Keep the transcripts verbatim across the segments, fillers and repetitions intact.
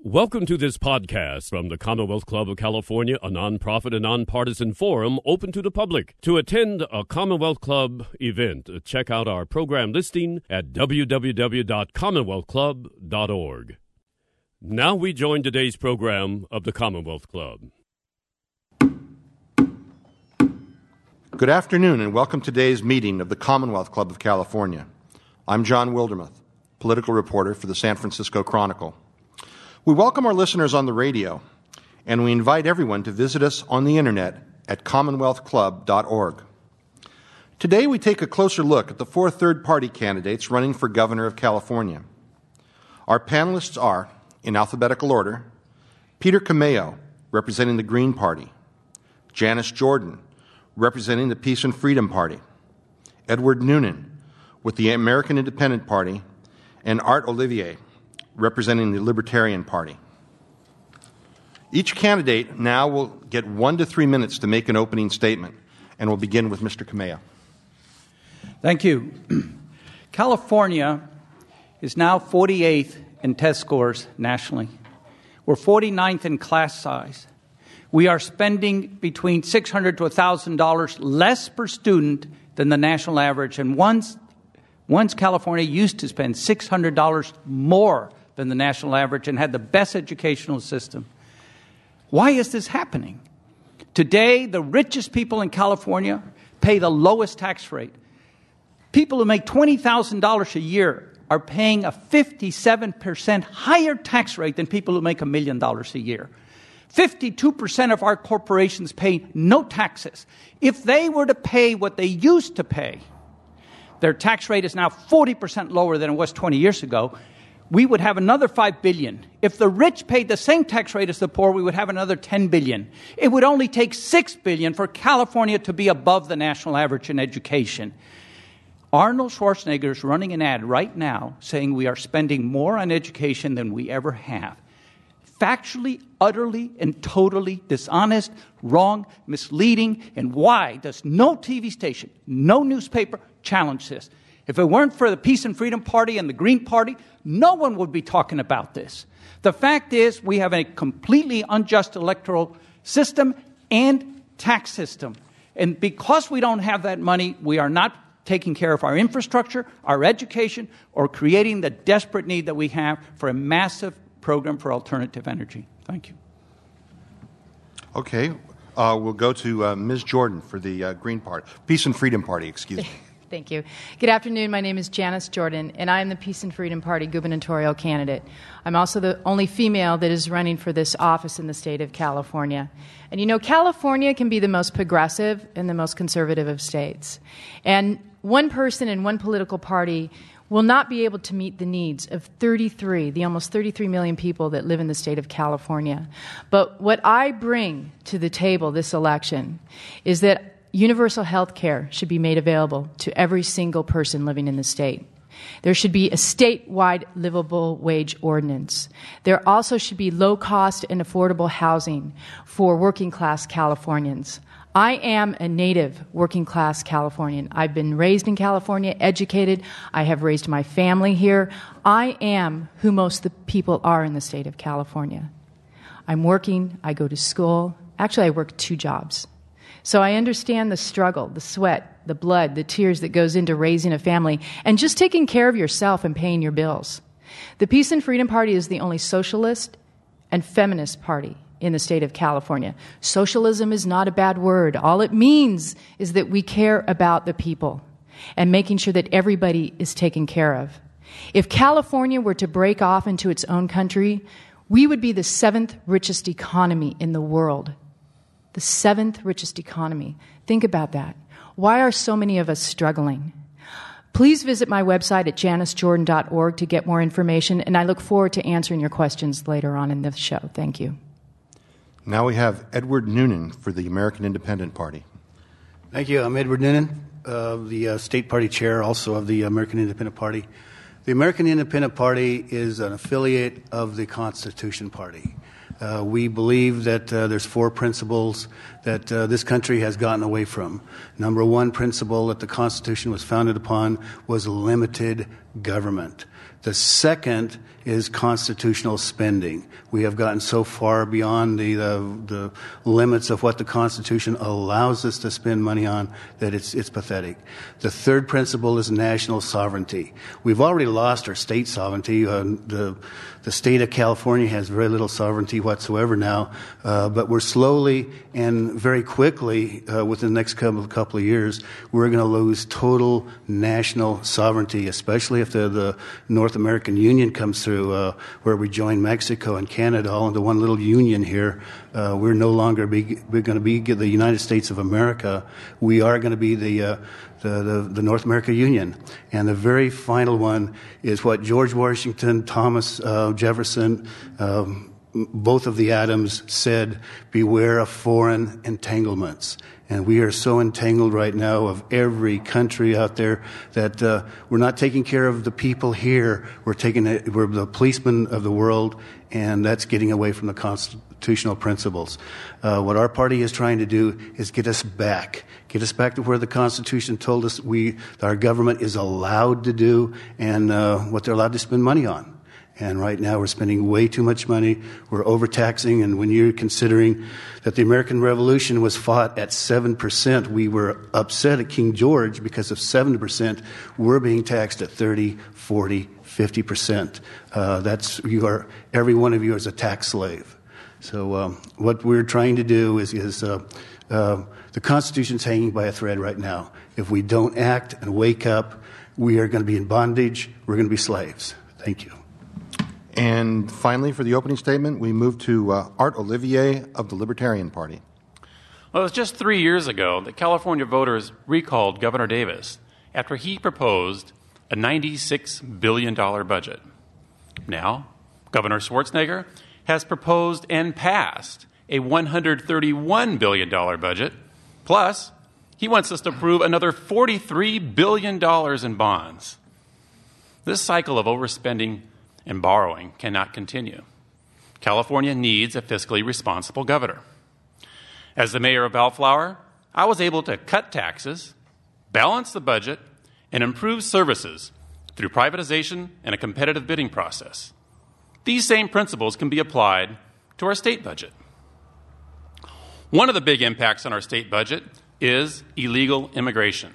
Welcome to this podcast from the Commonwealth Club of California, a nonprofit and nonpartisan forum open to the public. To attend a Commonwealth Club event, check out our program listing at w w w dot commonwealth club dot org. Now we join today's program of the Commonwealth Club. Good afternoon and welcome to today's meeting of the Commonwealth Club of California. I'm John Wildermuth, political reporter for the San Francisco Chronicle. We welcome our listeners on the radio, and we invite everyone to visit us on the internet at commonwealth club dot org. Today we take a closer look at the four third-party candidates running for governor of California. Our panelists are, in alphabetical order, Peter Cameo, representing the Green Party, Janice Jordan, representing the Peace and Freedom Party, Edward Noonan, with the American Independent Party, and Art Olivier, representing the Libertarian Party. Each candidate now will get one to three minutes to make an opening statement, and we'll begin with Mister Cameo. Thank you. California is now forty-eighth in test scores nationally. We're forty-ninth in class size. We are spending between six hundred dollars to one thousand dollars less per student than the national average, and once, once California used to spend six hundred dollars more than the national average and had the best educational system. Why is this happening? Today, the richest people in California pay the lowest tax rate. People who make twenty thousand dollars a year are paying a fifty-seven percent higher tax rate than people who make a million dollars a year. fifty-two percent of our corporations pay no taxes. If they were to pay what they used to pay, their tax rate is now forty percent lower than it was twenty years ago. We would have another five billion dollars. If the rich paid the same tax rate as the poor, we would have another ten billion dollars. It would only take six billion dollars for California to be above the national average in education. Arnold Schwarzenegger is running an ad right now saying we are spending more on education than we ever have. Factually, utterly, and totally dishonest, wrong, misleading, and why does no T V station, no newspaper challenge this? If it weren't for the Peace and Freedom Party and the Green Party, no one would be talking about this. The fact is we have a completely unjust electoral system and tax system. And because we don't have that money, we are not taking care of our infrastructure, our education, or creating the desperate need that we have for a massive program for alternative energy. Thank you. Okay. Uh, we'll go to uh, Miz Jordan for the uh, Green Party, Peace and Freedom Party, excuse me. Thank you. Good afternoon. My name is Janice Jordan, and I am the Peace and Freedom Party gubernatorial candidate. I'm also the only female that is running for this office in the state of California. And you know, California can be the most progressive and the most conservative of states. And one person in one political party will not be able to meet the needs of thirty-three, the almost thirty-three million people that live in the state of California. But what I bring to the table this election is that universal health care should be made available to every single person living in the state. There should be a statewide livable wage ordinance. There also should be low-cost and affordable housing for working-class Californians. I am a native working-class Californian. I've been raised in California, educated. I have raised my family here. I am who most of the people are in the state of California. I'm working. I go to school. Actually, I work two jobs. So I understand the struggle, the sweat, the blood, the tears that goes into raising a family and just taking care of yourself and paying your bills. The Peace and Freedom Party is the only socialist and feminist party in the state of California. Socialism is not a bad word. All it means is that we care about the people and making sure that everybody is taken care of. If California were to break off into its own country, we would be the seventh richest economy in the world. The seventh richest economy. Think about that. Why are so many of us struggling? Please visit my website at janice jordan dot org to get more information, and I look forward to answering your questions later on in the show. Thank you. Now we have Edward Noonan for the American Independent Party. Thank you. I'm Edward Noonan, uh, the uh, state party chair also of the American Independent Party. The American Independent Party is an affiliate of the Constitution Party. Uh, we believe that uh, there's four principles that uh, this country has gotten away from. Number one principle that the Constitution was founded upon was limited government. The second is constitutional spending. We have gotten so far beyond the, the the limits of what the Constitution allows us to spend money on that it's it's pathetic. The third principle is national sovereignty. We've already lost our state sovereignty. Uh, the the state of California has very little sovereignty whatsoever now, uh, but we're slowly and very quickly, uh, within the next couple, couple of years, we're going to lose total national sovereignty, especially if the, the North American Union comes through, uh, where we join Mexico and Canada all into one little union here. Uh, we're no longer be, we're going to be the United States of America. We are going to be the, uh, the, the, the North America Union. And the very final one is what George Washington, Thomas uh, Jefferson, um, both of the Adams said, beware of foreign entanglements. And we are so entangled right now of every country out there that uh, we're not taking care of the people here. We're taking it, we're the policemen of the world, and that's getting away from the constitutional principles. Uh, what our party is trying to do is get us back, get us back to where the Constitution told us we, our government is allowed to do and uh, what they're allowed to spend money on. And right now we're spending way too much money. We're overtaxing. And when you're considering that the American Revolution was fought at seven percent, we were upset at King George because of seven percent. We're being taxed at thirty, forty, fifty percent. Uh, that's, you are, every one of you is a tax slave. So um, what we're trying to do is, is uh, uh, the Constitution's hanging by a thread right now. If we don't act and wake up, we are going to be in bondage. We're going to be slaves. Thank you. And finally, for the opening statement, we move to uh, Art Olivier of the Libertarian Party. Well, it was just three years ago that California voters recalled Governor Davis after he proposed a ninety-six billion dollars budget. Now, Governor Schwarzenegger has proposed and passed a one hundred thirty-one billion dollars budget. Plus, he wants us to approve another forty-three billion dollars in bonds. This cycle of overspending and borrowing cannot continue. California needs a fiscally responsible governor. As the mayor of Bellflower, I was able to cut taxes, balance the budget, and improve services through privatization and a competitive bidding process. These same principles can be applied to our state budget. One of the big impacts on our state budget is illegal immigration.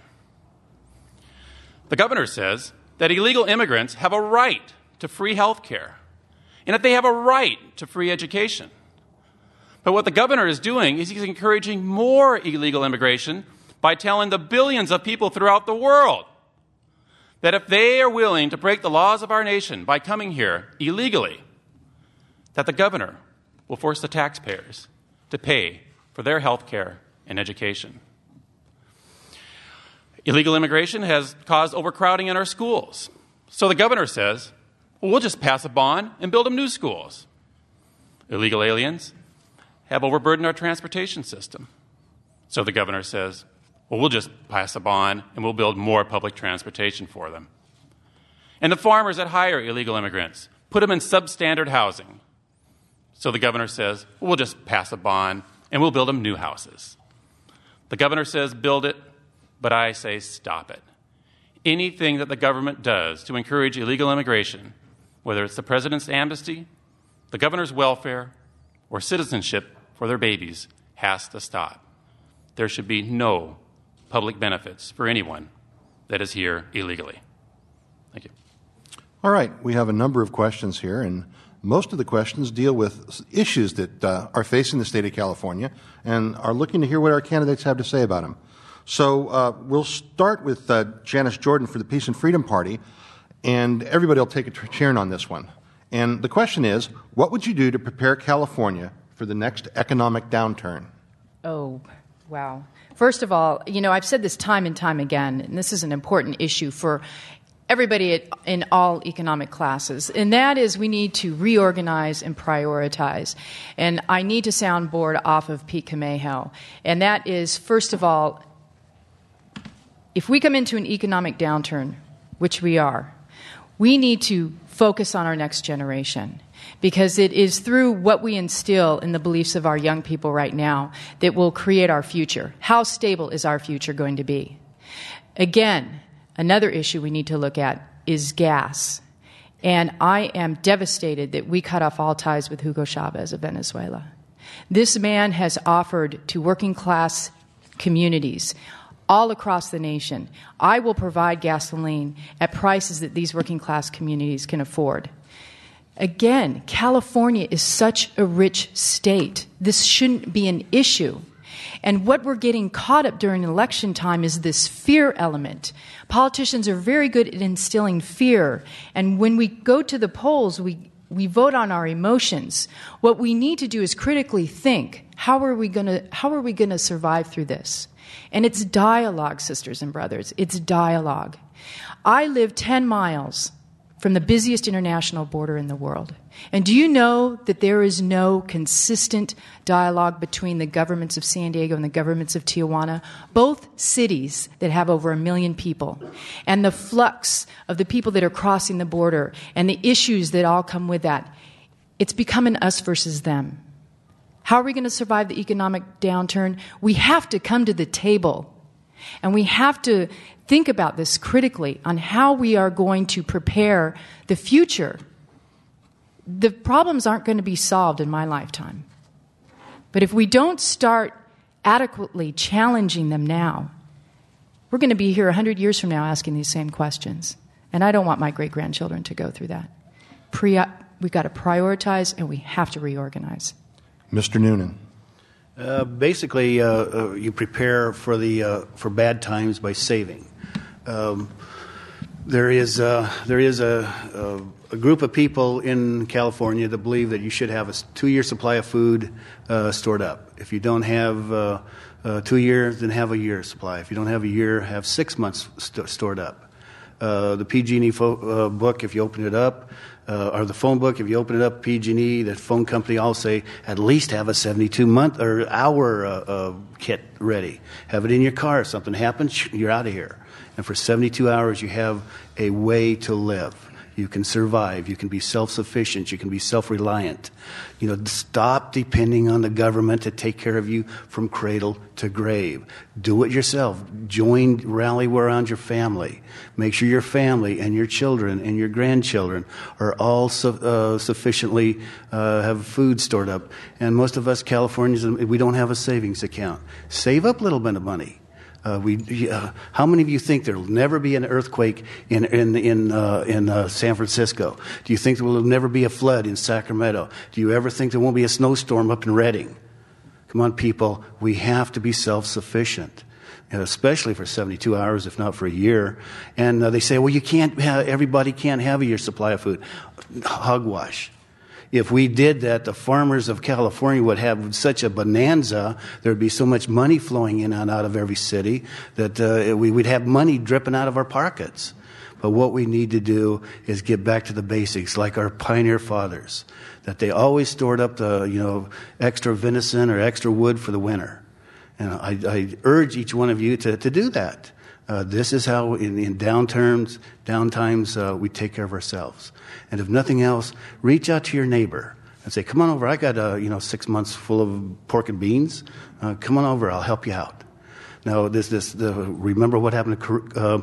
The governor says that illegal immigrants have a right to free health care, and that they have a right to free education. But what the governor is doing is he's encouraging more illegal immigration by telling the billions of people throughout the world that if they are willing to break the laws of our nation by coming here illegally, that the governor will force the taxpayers to pay for their health care and education. Illegal immigration has caused overcrowding in our schools. So the governor says, well, we'll just pass a bond and build them new schools. Illegal aliens have overburdened our transportation system. So the governor says, well, we'll just pass a bond and we'll build more public transportation for them. And the farmers that hire illegal immigrants, put them in substandard housing. So the governor says, well, we'll just pass a bond and we'll build them new houses. The governor says, build it, but I say, stop it. Anything that the government does to encourage illegal immigration, whether it's the president's amnesty, the governor's welfare, or citizenship for their babies, has to stop. There should be no public benefits for anyone that is here illegally. Thank you. All right. We have a number of questions here, and most of the questions deal with issues that uh, are facing the state of California and are looking to hear what our candidates have to say about them. So uh, we'll start with uh, Janice Jordan for the Peace and Freedom Party, and everybody will take a turn on this one. And the question is, what would you do to prepare California for the next economic downturn? Oh, wow. First of all, you know, I've said this time and time again, and this is an important issue for everybody at, in all economic classes, and that is we need to reorganize and prioritize. And I need to soundboard off of Pete Camejo. And that is, first of all, if we come into an economic downturn, which we are, we need to focus on our next generation, because it is through what we instill in the beliefs of our young people right now that will create our future. How stable is our future going to be? Again, another issue we need to look at is gas. And I am devastated that we cut off all ties with Hugo Chavez of Venezuela. This man has offered to working class communities all across the nation, I will provide gasoline at prices that these working class communities can afford. Again, California is such a rich state. This shouldn't be an issue. And what we're getting caught up during election time is this fear element. Politicians are very good at instilling fear. And when we go to the polls, we, we vote on our emotions. What we need to do is critically think, how are we going to, how are we going to survive through this? And it's dialogue, sisters and brothers. It's dialogue. I live ten miles from the busiest international border in the world. And do you know that there is no consistent dialogue between the governments of San Diego and the governments of Tijuana, both cities that have over a million people, and the flux of the people that are crossing the border and the issues that all come with that? It's become an us versus them. How are we going to survive the economic downturn? We have to come to the table, and we have to think about this critically on how we are going to prepare the future. The problems aren't going to be solved in my lifetime. But if we don't start adequately challenging them now, we're going to be here one hundred years from now asking these same questions. And I don't want my great-grandchildren to go through that. Pre- we've got to prioritize, and we have to reorganize. Mister Noonan. Uh, basically, uh, uh, you prepare for the uh, for bad times by saving. Um, there is uh, there is a, a, a group of people in California that believe that you should have a two-year supply of food uh, stored up. If you don't have uh, uh, two years, then have a year supply. If you don't have a year, have six months st- stored up. Uh, the P G and E fo- uh, book, if you open it up, uh, or the phone book, if you open it up, P G and E, the phone company, all say at least have a seventy-two month or hour uh, uh, kit ready. Have it in your car. If something happens, you're out of here. And for seventy-two hours, you have a way to live. You can survive. You can be self-sufficient. You can be self-reliant. You know, stop depending on the government to take care of you from cradle to grave. Do it yourself. Join, rally around your family. Make sure your family and your children and your grandchildren are all su- uh, sufficiently uh, have food stored up. And most of us Californians, we don't have a savings account. Save up a little bit of money. Uh, we, uh, how many of you think there will never be an earthquake in in in, uh, in uh, San Francisco? Do you think there will never be a flood in Sacramento? Do you ever think there won't be a snowstorm up in Redding? Come on, people. We have to be self-sufficient, and especially for seventy-two hours, if not for a year. And uh, they say, well, you can't have, everybody can't have a year's supply of food. Hogwash. If we did that, the farmers of California would have such a bonanza. There would be so much money flowing in and out of every city that uh, we would have money dripping out of our pockets. But what we need to do is get back to the basics, like our pioneer fathers, that they always stored up the, you know, extra venison or extra wood for the winter. And I, I urge each one of you to, to do that. Uh, this is how, in, in downturns, downtimes, uh, we take care of ourselves. And if nothing else, reach out to your neighbor and say, "Come on over. I got uh, you know six months full of pork and beans. Uh, come on over. I'll help you out." Now, this this the, remember what happened to uh,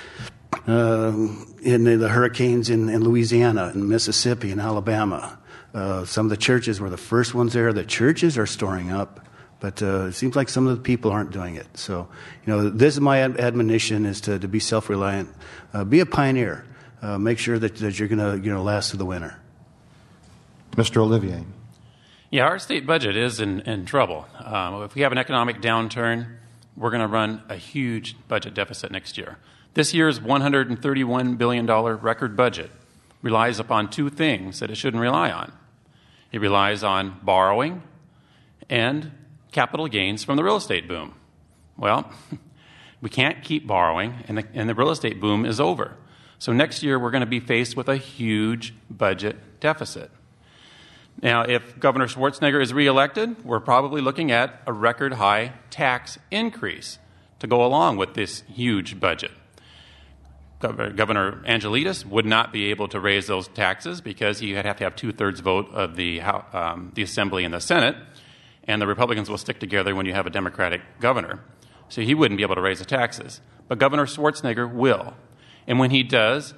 uh, in the, the hurricanes in, in Louisiana, in Mississippi, and Alabama. Uh, some of the churches were the first ones there. The churches are storing up. But uh, it seems like some of the people aren't doing it. So, you know, this is my ad- admonition: is to, to be self-reliant, uh, be a pioneer, uh, make sure that, that you're going to you know last through the winter. Mister Olivier. Yeah, our state budget is in, in trouble. Um, if we have an economic downturn, we're going to run a huge budget deficit next year. This year's one hundred thirty-one billion dollars record budget relies upon two things that it shouldn't rely on. It relies on borrowing and capital gains from the real estate boom. Well, we can't keep borrowing, and the, and the real estate boom is over. So next year, we're going to be faced with a huge budget deficit. Now, if Governor Schwarzenegger is reelected, we're probably looking at a record high tax increase to go along with this huge budget. Governor, Governor Angelides would not be able to raise those taxes because he would have to have two-thirds vote of the, um, the Assembly and the Senate, and the Republicans will stick together when you have a Democratic governor. So he wouldn't be able to raise the taxes. But Governor Schwarzenegger will. And when he does,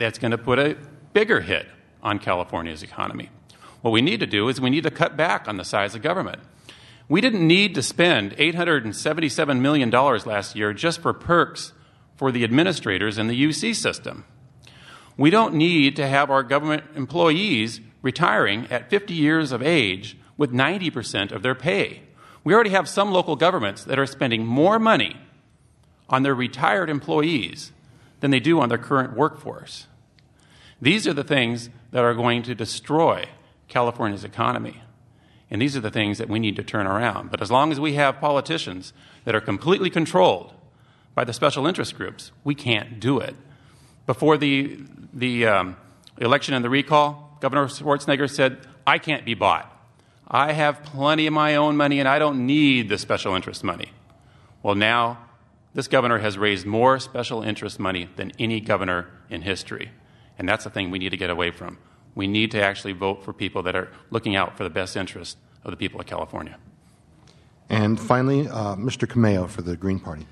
that's going to put a bigger hit on California's economy. What we need to do is we need to cut back on the size of government. We didn't need to spend eight hundred seventy-seven million dollars last year just for perks for the administrators in the U C system. We don't need to have our government employees retiring at fifty years of age with ninety percent of their pay. We already have some local governments that are spending more money on their retired employees than they do on their current workforce. These are the things that are going to destroy California's economy. And these are the things that we need to turn around. But as long as we have politicians that are completely controlled by the special interest groups, we can't do it. Before the, the um, election and the recall, Governor Schwarzenegger said, I can't be bought. I have plenty of my own money and I don't need the special interest money. Well, now this governor has raised more special interest money than any governor in history. And that's the thing we need to get away from. We need to actually vote for people that are looking out for the best interest of the people of California. And finally, uh, Mister Cameo for the Green Party.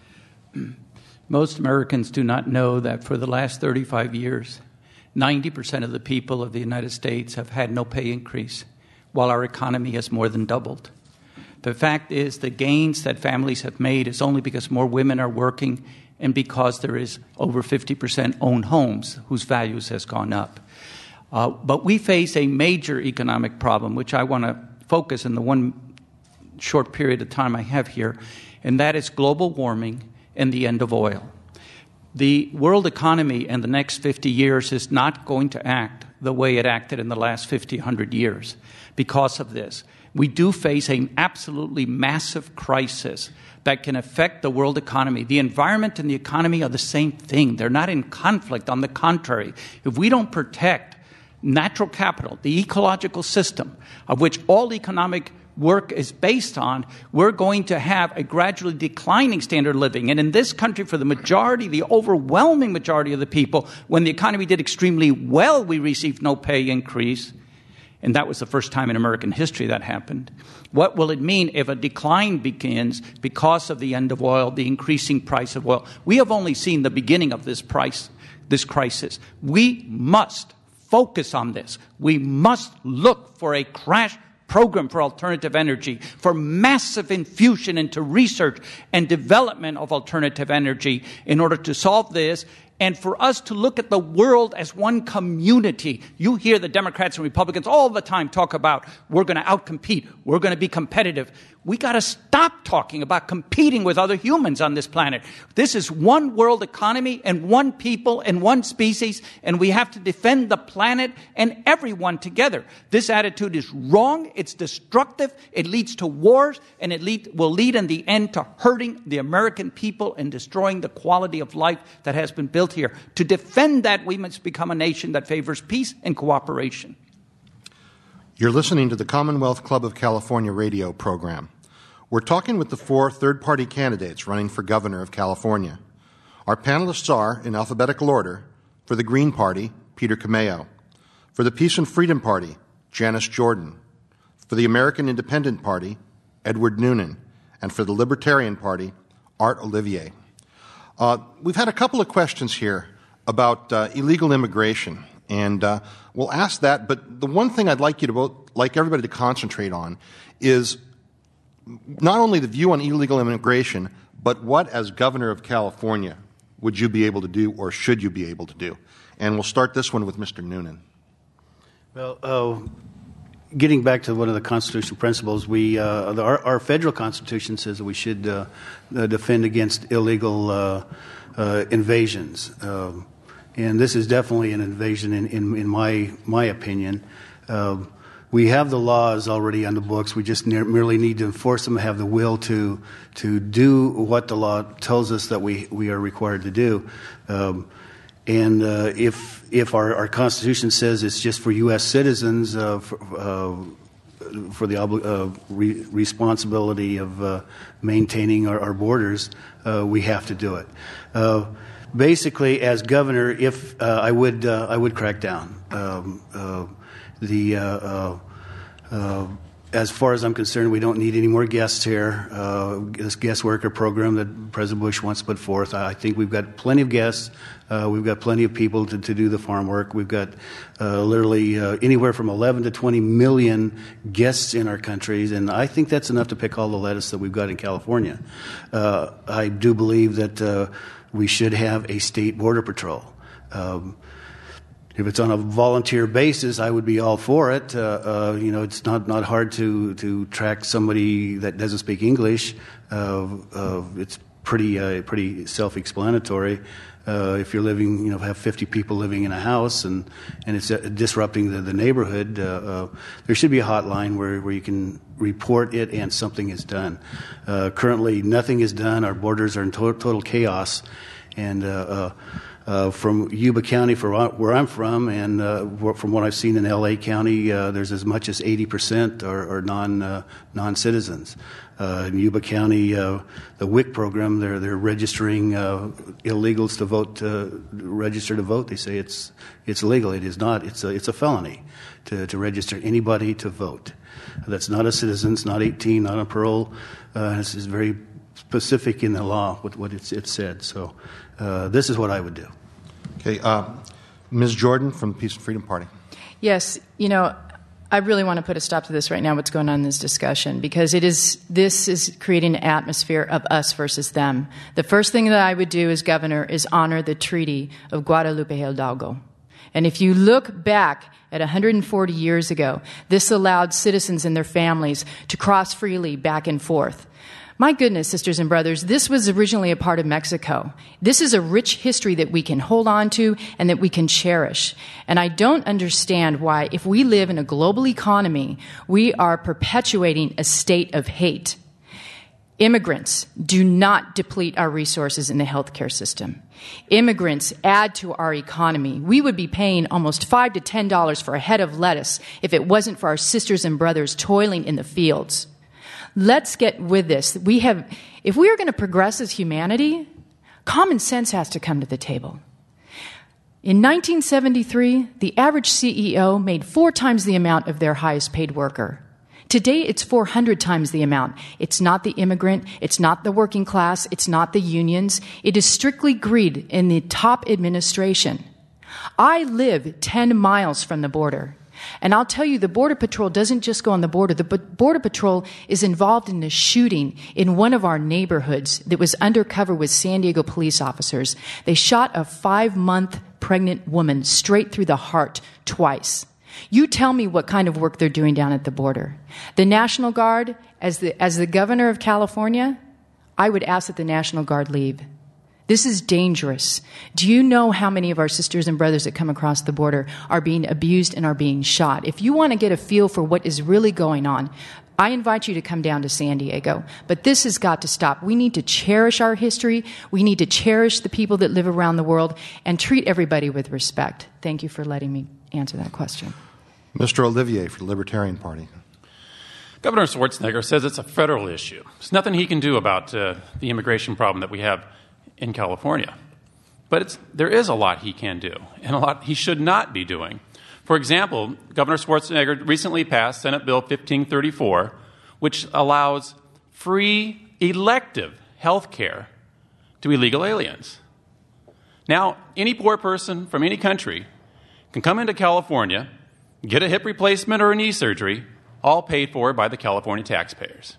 Most Americans do not know that for the last thirty-five years, ninety percent of the people of the United States have had no pay increase, while our economy has more than doubled. The fact is the gains that families have made is only because more women are working and because there is over fifty percent owned homes whose values has gone up. Uh, but we face a major economic problem, which I want to focus in the one short period of time I have here, and that is global warming and the end of oil. The world economy in the next fifty years is not going to act the way it acted in the last fifty, one hundred years because of this. We do face an absolutely massive crisis that can affect the world economy. The environment and the economy are the same thing. They're not in conflict. On the contrary, if we don't protect natural capital, the ecological system of which all economic work is based on, we're going to have a gradually declining standard of living. And in this country, for the majority, the overwhelming majority of the people, when the economy did extremely well, we received no pay increase. And that was the first time in American history that happened. What will it mean if a decline begins because of the end of oil, the increasing price of oil? We have only seen the beginning of this price, this crisis. We must focus on this. We must look for a crash program for alternative energy, for massive infusion into research and development of alternative energy in order to solve this, and for us to look at the world as one community. You hear the Democrats and Republicans all the time talk about we're going to outcompete, we're going to be competitive. We got to stop talking about competing with other humans on this planet. This is one world economy and one people and one species, and we have to defend the planet and everyone together. This attitude is wrong, it's destructive, it leads to wars, and it lead, will lead in the end to hurting the American people and destroying the quality of life that has been built here. To defend that, we must become a nation that favors peace and cooperation. You're listening to the Commonwealth Club of California radio program. We're talking with the four third-party candidates running for governor of California. Our panelists are, in alphabetical order, for the Green Party, Peter Cameo; for the Peace and Freedom Party, Janice Jordan; for the American Independent Party, Edward Noonan; and for the Libertarian Party, Art Olivier. Uh, we've had a couple of questions here about uh, illegal immigration, and uh, we'll ask that, but the one thing I'd like you to both, like everybody to concentrate on is not only the view on illegal immigration, but what, as governor of California, would you be able to do or should you be able to do? And we'll start this one with Mister Noonan. Well, uh, getting back to one of the constitutional principles, we uh, the, our, our federal constitution says that we should uh, uh, defend against illegal uh, uh, invasions. Uh, and this is definitely an invasion in, in, in my, my opinion. Uh, We have the laws already on the books. We just ne- merely need to enforce them, have the will to to do what the law tells us that we, we are required to do. Um, and uh, if if our, our Constitution says it's just for U S citizens uh, for, uh, for the obli- uh, re- responsibility of uh, maintaining our, our borders, uh, we have to do it. Uh, basically, as governor, if uh, I would uh, I would crack down. Um, uh, The uh, uh, uh, as far as I'm concerned, we don't need any more guests here. Uh, this guest worker program that President Bush wants to put forth, I think we've got plenty of guests. Uh, we've got plenty of people to, to do the farm work. We've got uh, literally uh, anywhere from eleven to twenty million guests in our countries, and I think that's enough to pick all the lettuce that we've got in California. Uh, I do believe that uh, we should have a state border patrol. Um, If it's on a volunteer basis, I would be all for it. Uh, uh, you know, it's not, not hard to, to track somebody that doesn't speak English. Uh, uh, it's pretty uh, pretty self-explanatory. Uh, if you're living, you know, have fifty people living in a house and, and it's uh, disrupting the, the neighborhood, uh, uh, there should be a hotline where, where you can report it and something is done. Uh, currently, nothing is done. Our borders are in to- total chaos. And uh, uh, Uh, from Yuba County, for where I'm from, and uh, from what I've seen in L A County, uh, there's as much as eighty percent are, are non uh, non-citizens. Uh, in Yuba County, uh, the W I C program, they're they're registering uh, illegals to vote, uh, register to vote. They say it's it's legal. It is not. It's a it's a felony to to register anybody to vote. That's not a citizen. It's not eighteen. Not on parole. Uh, this is very specific in the law what what it's it said. So uh, this is what I would do. Okay, uh, Miz Jordan from the Peace and Freedom Party. Yes, you know, I really want to put a stop to this right now, what's going on in this discussion, because it is this is creating an atmosphere of us versus them. The first thing that I would do as governor is honor the Treaty of Guadalupe Hidalgo. And if you look back at one hundred forty years ago, this allowed citizens and their families to cross freely back and forth. My goodness, sisters and brothers, this was originally a part of Mexico. This is a rich history that we can hold on to and that we can cherish. And I don't understand why, if we live in a global economy, we are perpetuating a state of hate. Immigrants do not deplete our resources in the healthcare system. Immigrants add to our economy. We would be paying almost five to ten dollars for a head of lettuce if it wasn't for our sisters and brothers toiling in the fields. Let's get with this. We have, if we are going to progress as humanity, common sense has to come to the table. In nineteen seventy-three, the average C E O made four times the amount of their highest paid worker. Today, it's four hundred times the amount. It's not the immigrant. It's not the working class. It's not the unions. It is strictly greed in the top administration. I live ten miles from the border. And I'll tell you, the Border Patrol doesn't just go on the border. The B- Border Patrol is involved in a shooting in one of our neighborhoods that was undercover with San Diego police officers. They shot a five-month pregnant woman straight through the heart twice. You tell me what kind of work they're doing down at the border. The National Guard, as the, as the governor of California, I would ask that the National Guard leave. This is dangerous. Do you know how many of our sisters and brothers that come across the border are being abused and are being shot? If you want to get a feel for what is really going on, I invite you to come down to San Diego. But this has got to stop. We need to cherish our history. We need to cherish the people that live around the world and treat everybody with respect. Thank you for letting me answer that question. Mister Olivier for the Libertarian Party. Governor Schwarzenegger says it's a federal issue. There's nothing he can do about uh, the immigration problem that we have in California. But it's, there is a lot he can do, and a lot he should not be doing. For example, Governor Schwarzenegger recently passed Senate Bill fifteen thirty-four, which allows free elective health care to illegal aliens. Now, any poor person from any country can come into California, get a hip replacement or a knee surgery, all paid for by the California taxpayers.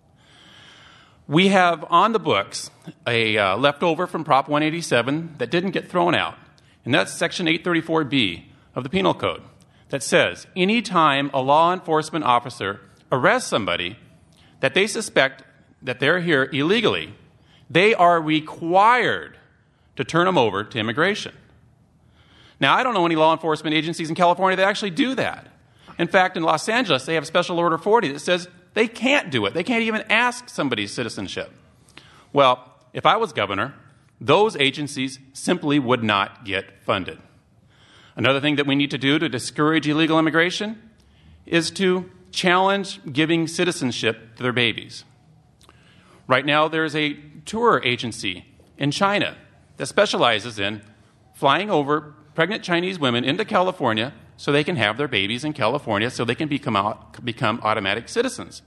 We have on the books a uh, leftover from Prop one eighty-seven that didn't get thrown out, and that's Section eight thirty-four B of the Penal Code that says any time a law enforcement officer arrests somebody that they suspect that they're here illegally, they are required to turn them over to immigration. Now, I don't know any law enforcement agencies in California that actually do that. In fact, in Los Angeles, they have Special Order forty that says they can't do it. They can't even ask somebody's citizenship. Well, if I was governor, those agencies simply would not get funded. Another thing that we need to do to discourage illegal immigration is to challenge giving citizenship to their babies. Right now, there's a tour agency in China that specializes in flying over pregnant Chinese women into California so they can have their babies in California so they can become, out, become automatic citizens.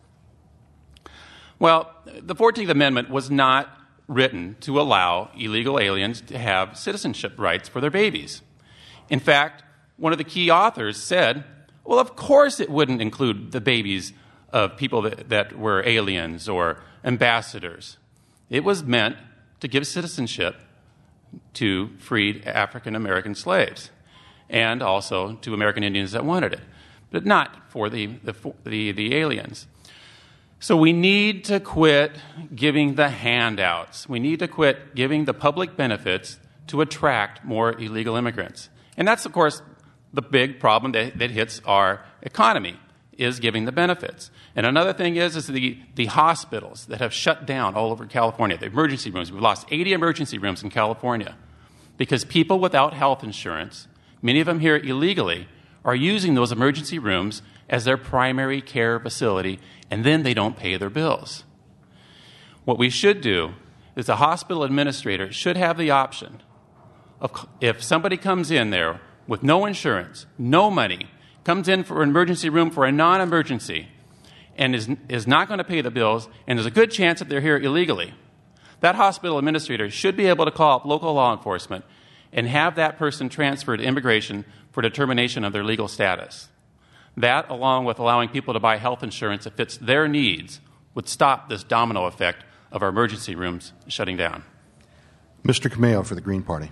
Well, the fourteenth Amendment was not written to allow illegal aliens to have citizenship rights for their babies. In fact, one of the key authors said, well, of course it wouldn't include the babies of people that, that were aliens or ambassadors. It was meant to give citizenship to freed African American slaves and also to American Indians that wanted it, but not for the, the, the, the aliens. So we need to quit giving the handouts. We need to quit giving the public benefits to attract more illegal immigrants. And that's, of course, the big problem that, that hits our economy, is giving the benefits. And another thing is, is the, the hospitals that have shut down all over California, the emergency rooms. We've lost eighty emergency rooms in California because people without health insurance, many of them here illegally, are using those emergency rooms as their primary care facility, and then they don't pay their bills. What we should do is the hospital administrator should have the option of, if somebody comes in there with no insurance, no money, comes in for an emergency room for a non-emergency, and is, is not going to pay the bills, and there's a good chance that they're here illegally, that hospital administrator should be able to call up local law enforcement and have that person transferred to immigration for determination of their legal status. That, along with allowing people to buy health insurance that fits their needs, would stop this domino effect of our emergency rooms shutting down. Mister Cameo for the Green Party.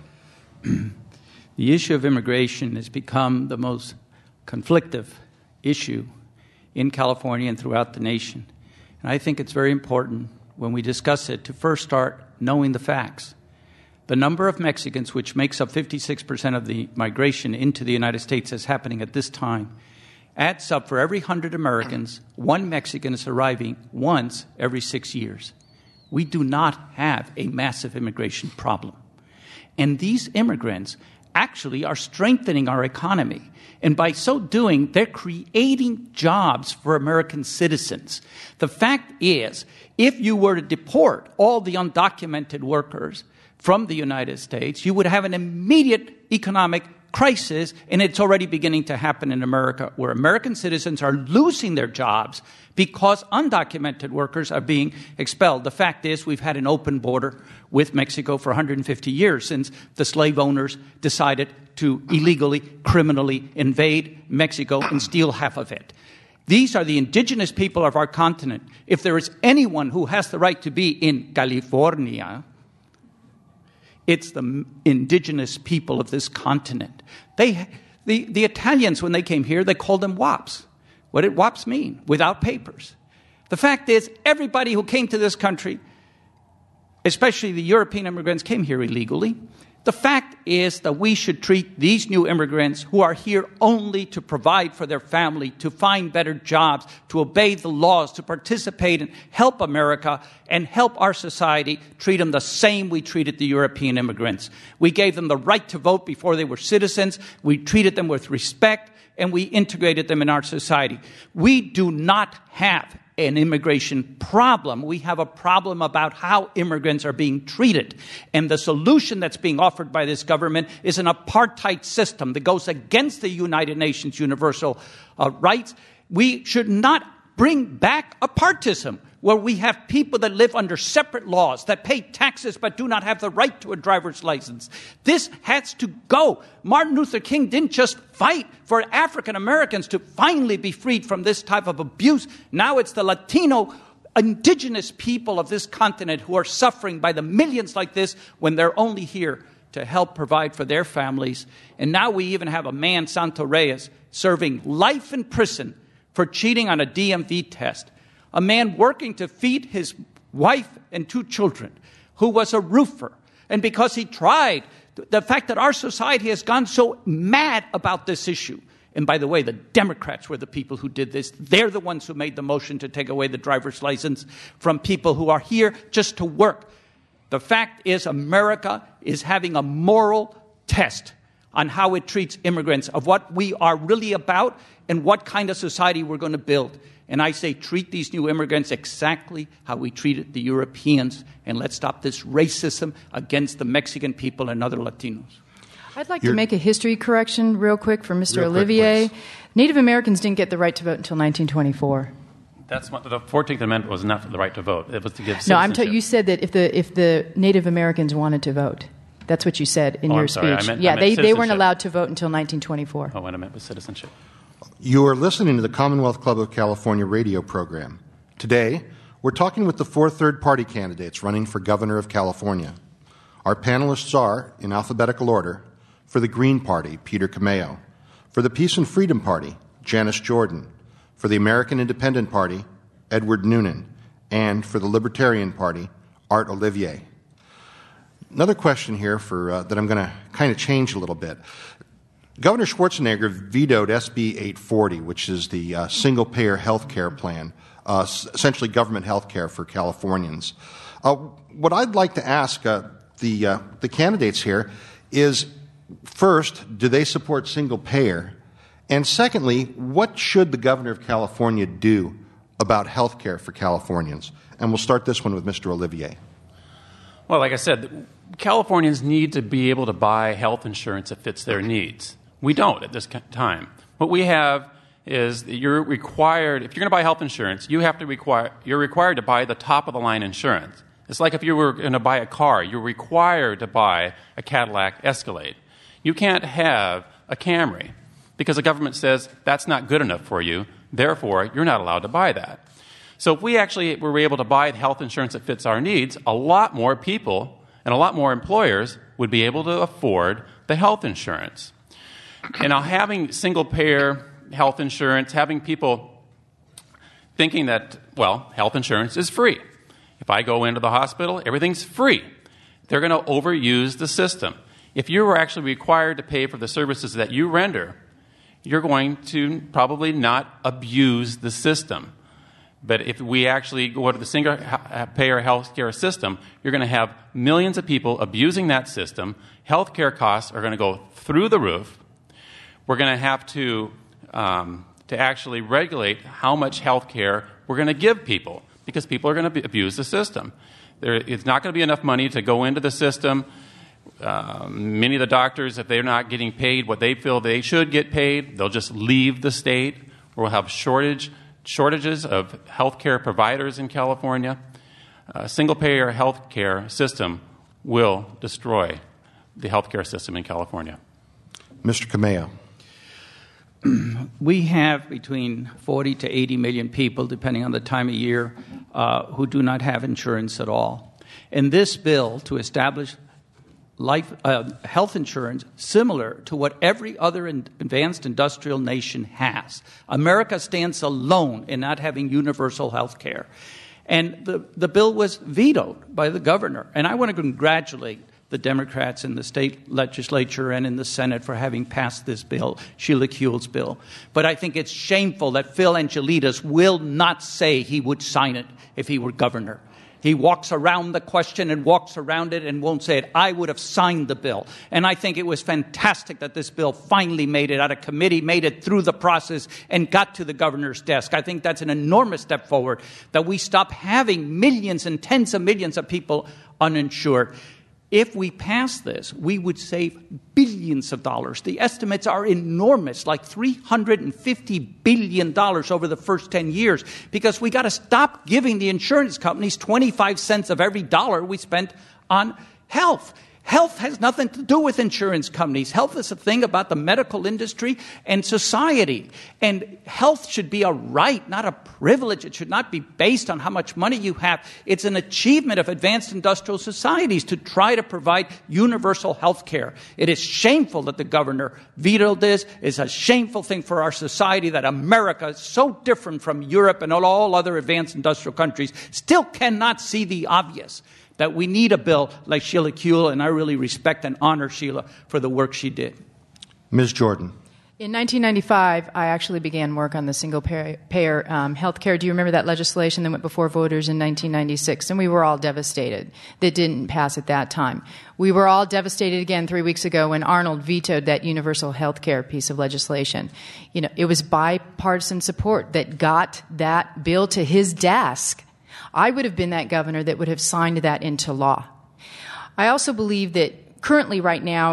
The issue of immigration has become the most conflictive issue in California and throughout the nation. And I think it's very important when we discuss it to first start knowing the facts. The number of Mexicans, which makes up fifty-six percent of the migration into the United States as happening at this time, adds up for every one hundred Americans, one Mexican is arriving once every six years. We do not have a massive immigration problem. And these immigrants actually are strengthening our economy. And by so doing, they're creating jobs for American citizens. The fact is, if you were to deport all the undocumented workers from the United States, you would have an immediate economic crisis, and it's already beginning to happen in America, where American citizens are losing their jobs because undocumented workers are being expelled. The fact is, we've had an open border with Mexico for one hundred fifty years since the slave owners decided to illegally, criminally invade Mexico and steal half of it. These are the indigenous people of our continent. If there is anyone who has the right to be in California, it's the indigenous people of this continent. They, the, the Italians, when they came here, they called them W A Ps. What did W A Ps mean? Without papers. The fact is, everybody who came to this country, especially the European immigrants, came here illegally. The fact is that we should treat these new immigrants who are here only to provide for their family, to find better jobs, to obey the laws, to participate and help America and help our society, treat them the same we treated the European immigrants. We gave them the right to vote before they were citizens. We treated them with respect, and we integrated them in our society. We do not have an immigration problem. We have a problem about how immigrants are being treated. And the solution that's being offered by this government is an apartheid system that goes against the United Nations universal uh, rights. We should not bring back apartheid, where we have people that live under separate laws, that pay taxes but do not have the right to a driver's license. This has to go. Martin Luther King didn't just fight for African Americans to finally be freed from this type of abuse. Now it's the Latino, indigenous people of this continent who are suffering by the millions like this when they're only here to help provide for their families. And now we even have a man, Santo Reyes, serving life in prison for cheating on a D M V test. A man working to feed his wife and two children, who was a roofer. And because he tried, the fact that our society has gone so mad about this issue. And by the way, the Democrats were the people who did this. They're the ones who made the motion to take away the driver's license from people who are here just to work. The fact is, America is having a moral test on how it treats immigrants, of what we are really about and what kind of society we're going to build. And I say, treat these new immigrants exactly how we treated the Europeans, and let's stop this racism against the Mexican people and other Latinos. I'd like You're, to make a history correction real quick for Mister Real quick, Olivier. please. Native Americans didn't get the right to vote until nineteen twenty-four. That's what the fourteenth Amendment was not for the right to vote. It was to give citizenship. No, I'm t- you said that if the if the Native Americans wanted to vote. That's what you said in Oh, your I'm sorry. I speech. meant- I yeah, meant they, they weren't citizenship. allowed to vote until nineteen twenty-four. Oh, what I meant was citizenship. You are listening to the Commonwealth Club of California radio program. Today, we're talking with the four third-party candidates running for governor of California. Our panelists are, in alphabetical order, for the Green Party, Peter Cameo; for the Peace and Freedom Party, Janice Jordan; for the American Independent Party, Edward Noonan; and for the Libertarian Party, Art Olivier. Another question here for, uh, that I'm going to kind of change a little bit. Governor Schwarzenegger vetoed S B eight forty, which is the uh, single-payer health care plan, uh, essentially government health care for Californians. Uh, what I'd like to ask uh, the, uh, the candidates here is, first, do they support single-payer? And secondly, what should the governor of California do about health care for Californians? And we'll start this one with Mister Olivier. Well, like I said, Californians need to be able to buy health insurance that fits their needs. We don't at this time. What we have is that you're required, if you're going to buy health insurance, you have to require, you're required to buy the top of the line insurance. It's like if you were going to buy a car, you're required to buy a Cadillac Escalade. You can't have a Camry because the government says that's not good enough for you, therefore you're not allowed to buy that. So if we actually were able to buy health insurance that fits our needs, a lot more people and a lot more employers would be able to afford the health insurance. And now having single-payer health insurance, having people thinking that, well, health insurance is free. If I go into the hospital, everything's free. They're going to overuse the system. If you were actually required to pay for the services that you render, you're going to probably not abuse the system. But if we actually go to the single-payer health care system, you're going to have millions of people abusing that system. Health care costs are going to go through the roof. We're going to have to, um, to actually regulate how much health care we're going to give people because people are going to abuse the system. There, it's not going to be enough money to go into the system. Uh, many of the doctors, if they're not getting paid what they feel they should get paid, they'll just leave the state. We'll have shortage shortages of health care providers in California. A single-payer health care system will destroy the health care system in California. Mister Cameo. We have between forty to eighty million people, depending on the time of year, uh, who do not have insurance at all. And this bill to establish life uh, health insurance similar to what every other in advanced industrial nation has. America stands alone in not having universal health care. And the, the bill was vetoed by the governor. And I want to congratulate the Democrats in the state legislature and in the Senate for having passed this bill, Sheila Kuehl's bill. But I think it's shameful that Phil Angelides will not say he would sign it if he were governor. He walks around the question and walks around it and won't say it. I would have signed the bill. And I think it was fantastic that this bill finally made it out of committee, made it through the process, and got to the governor's desk. I think that's an enormous step forward, that we stop having millions and tens of millions of people uninsured. If we pass this, we would save billions of dollars. The estimates are enormous, like three hundred fifty billion dollars over the first ten years, because we got to stop giving the insurance companies twenty-five cents of every dollar we spent on health. Health has nothing to do with insurance companies. Health is a thing about the medical industry and society. And health should be a right, not a privilege. It should not be based on how much money you have. It's an achievement of advanced industrial societies to try to provide universal health care. It is shameful that the governor vetoed this. It's a shameful thing for our society that America, so different from Europe and all other advanced industrial countries, still cannot see the obvious. That we need a bill like Sheila Kuehl, and I really respect and honor Sheila for the work she did. Miz Jordan. In nineteen ninety-five, I actually began work on the single-payer um, health care. Do you remember that legislation that went before voters in nineteen ninety-six? And we were all devastated that didn't pass at that time. We were all devastated again three weeks ago when Arnold vetoed that universal health care piece of legislation. You know, it was bipartisan support that got that bill to his desk. I would have been that governor that would have signed that into law. I also believe that currently right now,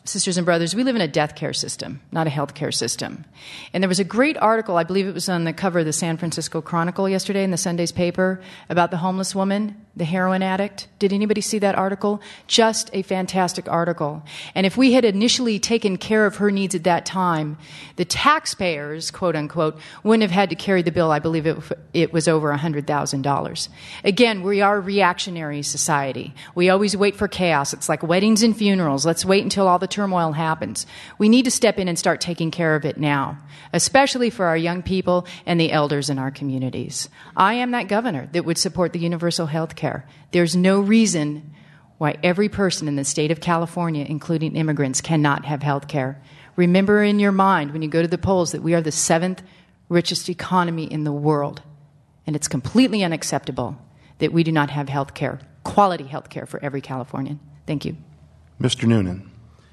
sisters and brothers, we live in a death care system, not a health care system. And there was a great article, I believe it was on the cover of the San Francisco Chronicle yesterday in the Sunday's paper, about the homeless woman, the heroin addict. Did anybody see that article? Just a fantastic article. And if we had initially taken care of her needs at that time, the taxpayers, quote unquote, wouldn't have had to carry the bill. I believe it, it was over one hundred thousand dollars. Again, we are a reactionary society. We always wait for chaos. It's like weddings and funerals. Let's wait until all the turmoil happens. We need to step in and start taking care of it now, especially for our young people and the elders in our communities. I am that governor that would support the universal health care. There's no reason why every person in the state of California, including immigrants, cannot have health care. Remember in your mind when you go to the polls that we are the seventh richest economy in the world, and it's completely unacceptable that we do not have health care, quality health care for every Californian. Thank you. Mister Noonan.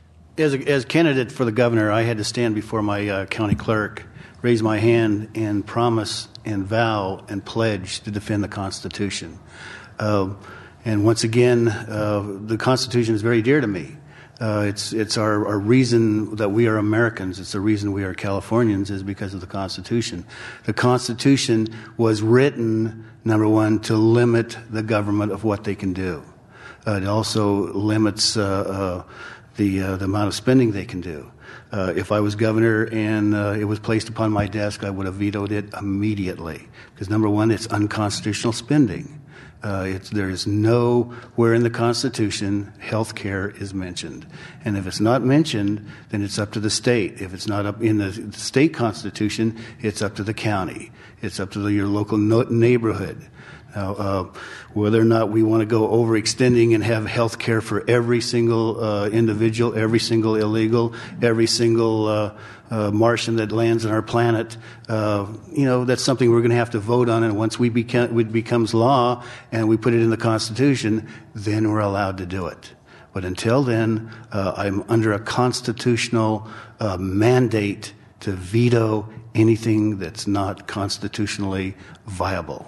As a, as candidate for the governor, I had to stand before my uh, county clerk, raise my hand, and promise and vow and pledge to defend the Constitution. Uh, and once again, uh, the Constitution is very dear to me. Uh, it's it's our, our reason that we are Americans. It's the reason we are Californians is because of the Constitution. The Constitution was written, number one, to limit the government of what they can do. Uh, it also limits uh, uh, the uh, the amount of spending they can do. Uh, if I was governor and uh, it was placed upon my desk, I would have vetoed it immediately. Because number one, it's unconstitutional spending. Uh, it's, there is nowhere in the Constitution health care is mentioned. And if it's not mentioned, then it's up to the state. If it's not up in the, the state constitution, it's up to the county. It's up to the, your local no, neighborhood. Now, uh, whether or not we want to go overextending and have health care for every single uh, individual, every single illegal, every single uh, uh, Martian that lands on our planet, uh, you know, that's something we're going to have to vote on. And once we become, it becomes law and we put it in the Constitution, then we're allowed to do it. But until then, uh, I'm under a constitutional uh, mandate to veto anything that's not constitutionally viable.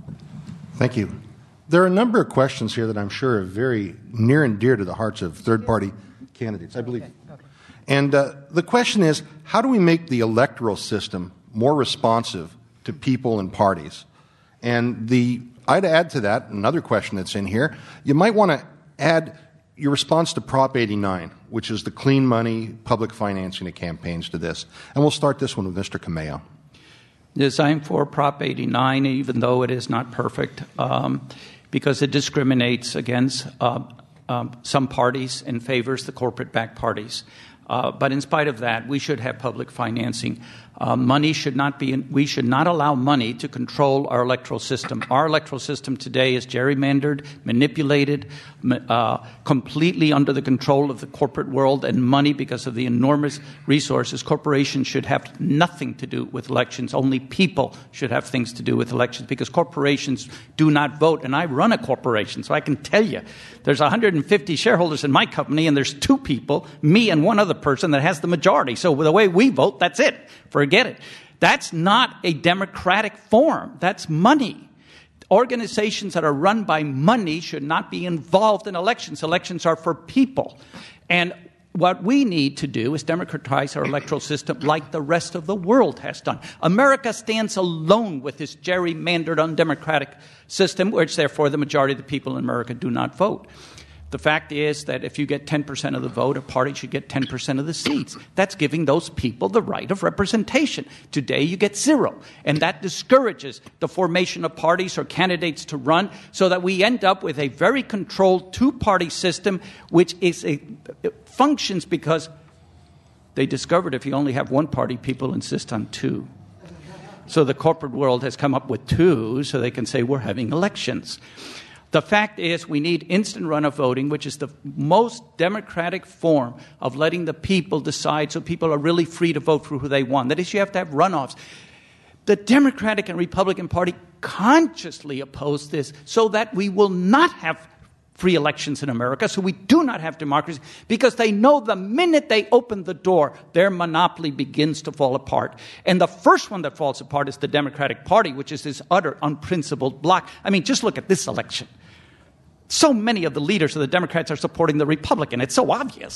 Thank you. There are a number of questions here that I'm sure are very near and dear to the hearts of third-party candidates, I believe. Okay. Okay. And uh, the question is, how do we make the electoral system more responsive to people and parties? And the I'd add to that another question that's in here. You might want to add your response to Prop eighty-nine, which is the clean money, public financing of campaigns to this. And we'll start this one with Mister Cameo. Yes, I'm for Prop eighty-nine, even though it is not perfect, um, because it discriminates against uh, um, some parties and favors the corporate-backed parties. Uh, but in spite of that, we should have public financing. Uh, money should not be. In, we should not allow money to control our electoral system. Our electoral system today is gerrymandered, manipulated, uh, completely under the control of the corporate world and money because of the enormous resources. Corporations should have nothing to do with elections. Only people should have things to do with elections because corporations do not vote. And I run a corporation, so I can tell you, there's one hundred fifty shareholders in my company, and there's two people, me and one other person, that has the majority. So the way we vote, that's it. Forget it. That's not a democratic form. That's money. Organizations that are run by money should not be involved in elections. Elections are for people. And what we need to do is democratize our electoral system like the rest of the world has done. America stands alone with this gerrymandered, undemocratic system, which therefore the majority of the people in America do not vote. The fact is that if you get ten percent of the vote, a party should get ten percent of the seats. That's giving those people the right of representation. Today, you get zero. And that discourages the formation of parties or candidates to run so that we end up with a very controlled two-party system, which is a, functions because they discovered if you only have one party, people insist on two. So the corporate world has come up with two so they can say we're having elections. The fact is we need instant runoff voting, which is the most democratic form of letting the people decide so people are really free to vote for who they want. That is, you have to have runoffs. The Democratic and Republican Party consciously oppose this so that we will not have free elections in America, so we do not have democracy, because they know the minute they open the door, their monopoly begins to fall apart. And the first one that falls apart is the Democratic Party, which is this utter unprincipled bloc. I mean, just look at this election. So many of the leaders of the Democrats are supporting the Republican. It's so obvious.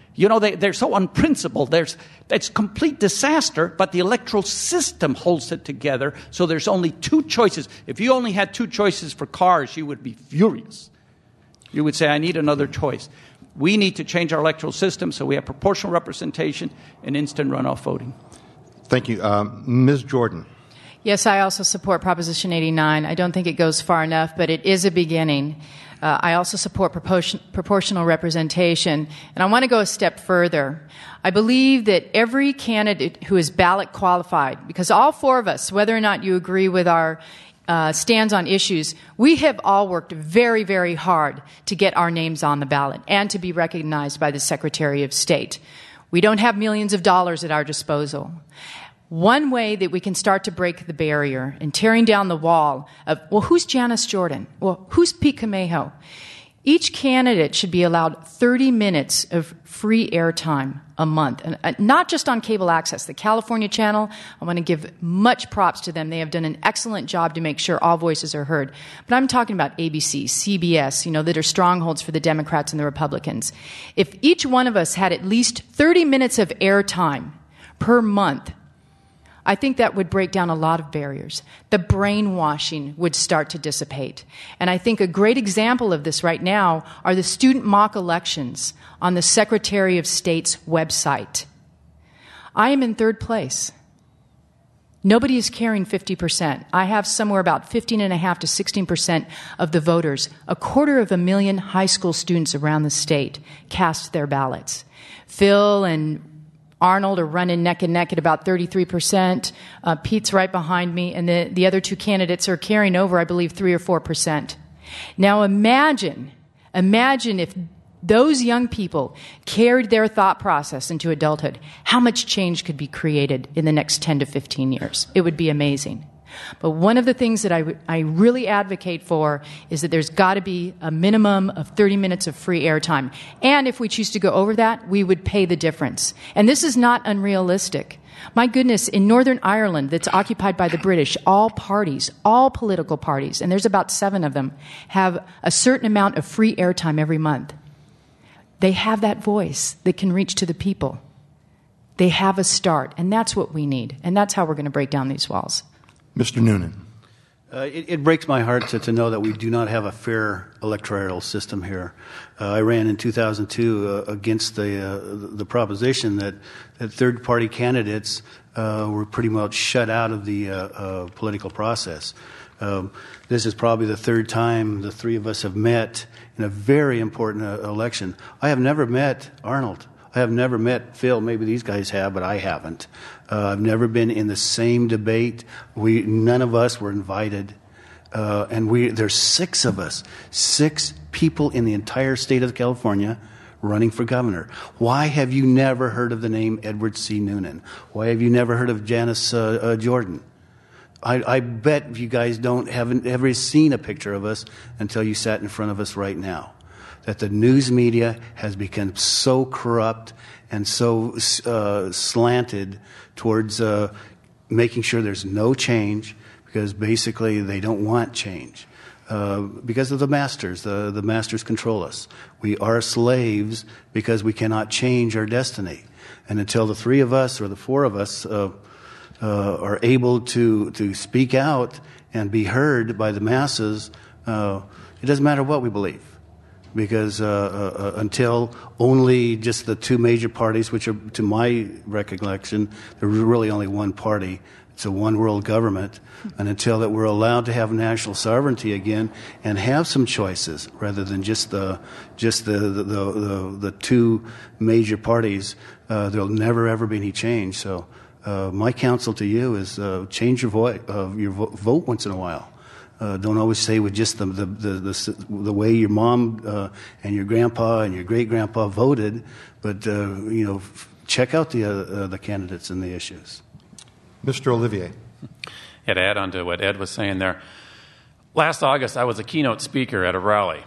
You know, they, they're so unprincipled. There's, it's complete disaster, but the electoral system holds it together, so there's only two choices. If you only had two choices for cars, you would be furious. You would say, I need another choice. We need to change our electoral system so we have proportional representation and instant runoff voting. Thank you. Um, Miz Jordan. Yes, I also support Proposition eighty-nine. I don't think it goes far enough, but it is a beginning. Uh, I also support proportion, proportional representation, and I want to go a step further. I believe that every candidate who is ballot qualified, because all four of us, whether or not you agree with our uh, stands on issues, we have all worked very, very hard to get our names on the ballot and to be recognized by the Secretary of State. We don't have millions of dollars at our disposal. One way that we can start to break the barrier and tearing down the wall of, well, who's Janice Jordan? Well, who's Pete Camejo? Each candidate should be allowed thirty minutes of free airtime a month, and uh, not just on cable access. The California Channel, I want to give much props to them. They have done an excellent job to make sure all voices are heard. But I'm talking about A B C, C B S, you know, that are strongholds for the Democrats and the Republicans. If each one of us had at least thirty minutes of airtime per month, I think that would break down a lot of barriers. The brainwashing would start to dissipate. And I think a great example of this right now are the student mock elections on the Secretary of State's website. I am in third place. Nobody is carrying fifty percent. I have somewhere about fifteen and a half to sixteen percent of the voters. A quarter of a million high school students around the state cast their ballots. Phil and Arnold are running neck and neck at about thirty-three percent. Uh, Pete's right behind me, and the, the other two candidates are carrying over, I believe, three or four percent. Now imagine, imagine if those young people carried their thought process into adulthood, how much change could be created in the next ten to fifteen years. It would be amazing. But one of the things that I, I really advocate for is that there's got to be a minimum of thirty minutes of free airtime. And if we choose to go over that, we would pay the difference. And this is not unrealistic. My goodness, in Northern Ireland, that's occupied by the British, all parties, all political parties, and there's about seven of them, have a certain amount of free airtime every month. They have that voice that can reach to the people. They have a start, and that's what we need. And that's how we're going to break down these walls. Mister Noonan. Uh, it, it breaks my heart to, to know that we do not have a fair electoral system here. Uh, I ran in two thousand two uh, against the uh, the proposition that, that third-party candidates uh, were pretty much shut out of the uh, uh, political process. Um, this is probably the third time the three of us have met in a very important uh, election. I have never met Arnold. I have never met Phil. Maybe these guys have, but I haven't. Uh, I've never been in the same debate. We none of us were invited, uh, and we there's six of us, six people in the entire state of California running for governor. Why have you never heard of the name Edward C. Noonan? Why have you never heard of Janice uh, uh, Jordan? I, I bet you guys don't haven't ever seen a picture of us until you sat in front of us right now. That the news media has become so corrupt and so uh, slanted towards uh, making sure there's no change, because basically they don't want change. Uh, because of the masters. The, the masters control us. We are slaves because we cannot change our destiny. And until the three of us or the four of us uh, uh, are able to, to speak out and be heard by the masses, uh, it doesn't matter what we believe. Because uh, uh, until only just the two major parties, which are, to my recollection, there's really only one party. It's a one-world government. And until that we're allowed to have national sovereignty again and have some choices rather than just the just the the, the, the, the two major parties, uh, there'll never, ever be any change. So uh, my counsel to you is uh, change your, vo- uh, your vo- vote once in a while. Uh, don't always say with just the the the, the, the way your mom uh, and your grandpa and your great grandpa voted, but uh, you know, f- check out the uh, uh, the candidates and the issues. Mister Olivier. Yeah, to add on to what Ed was saying there, last August I was a keynote speaker at a rally,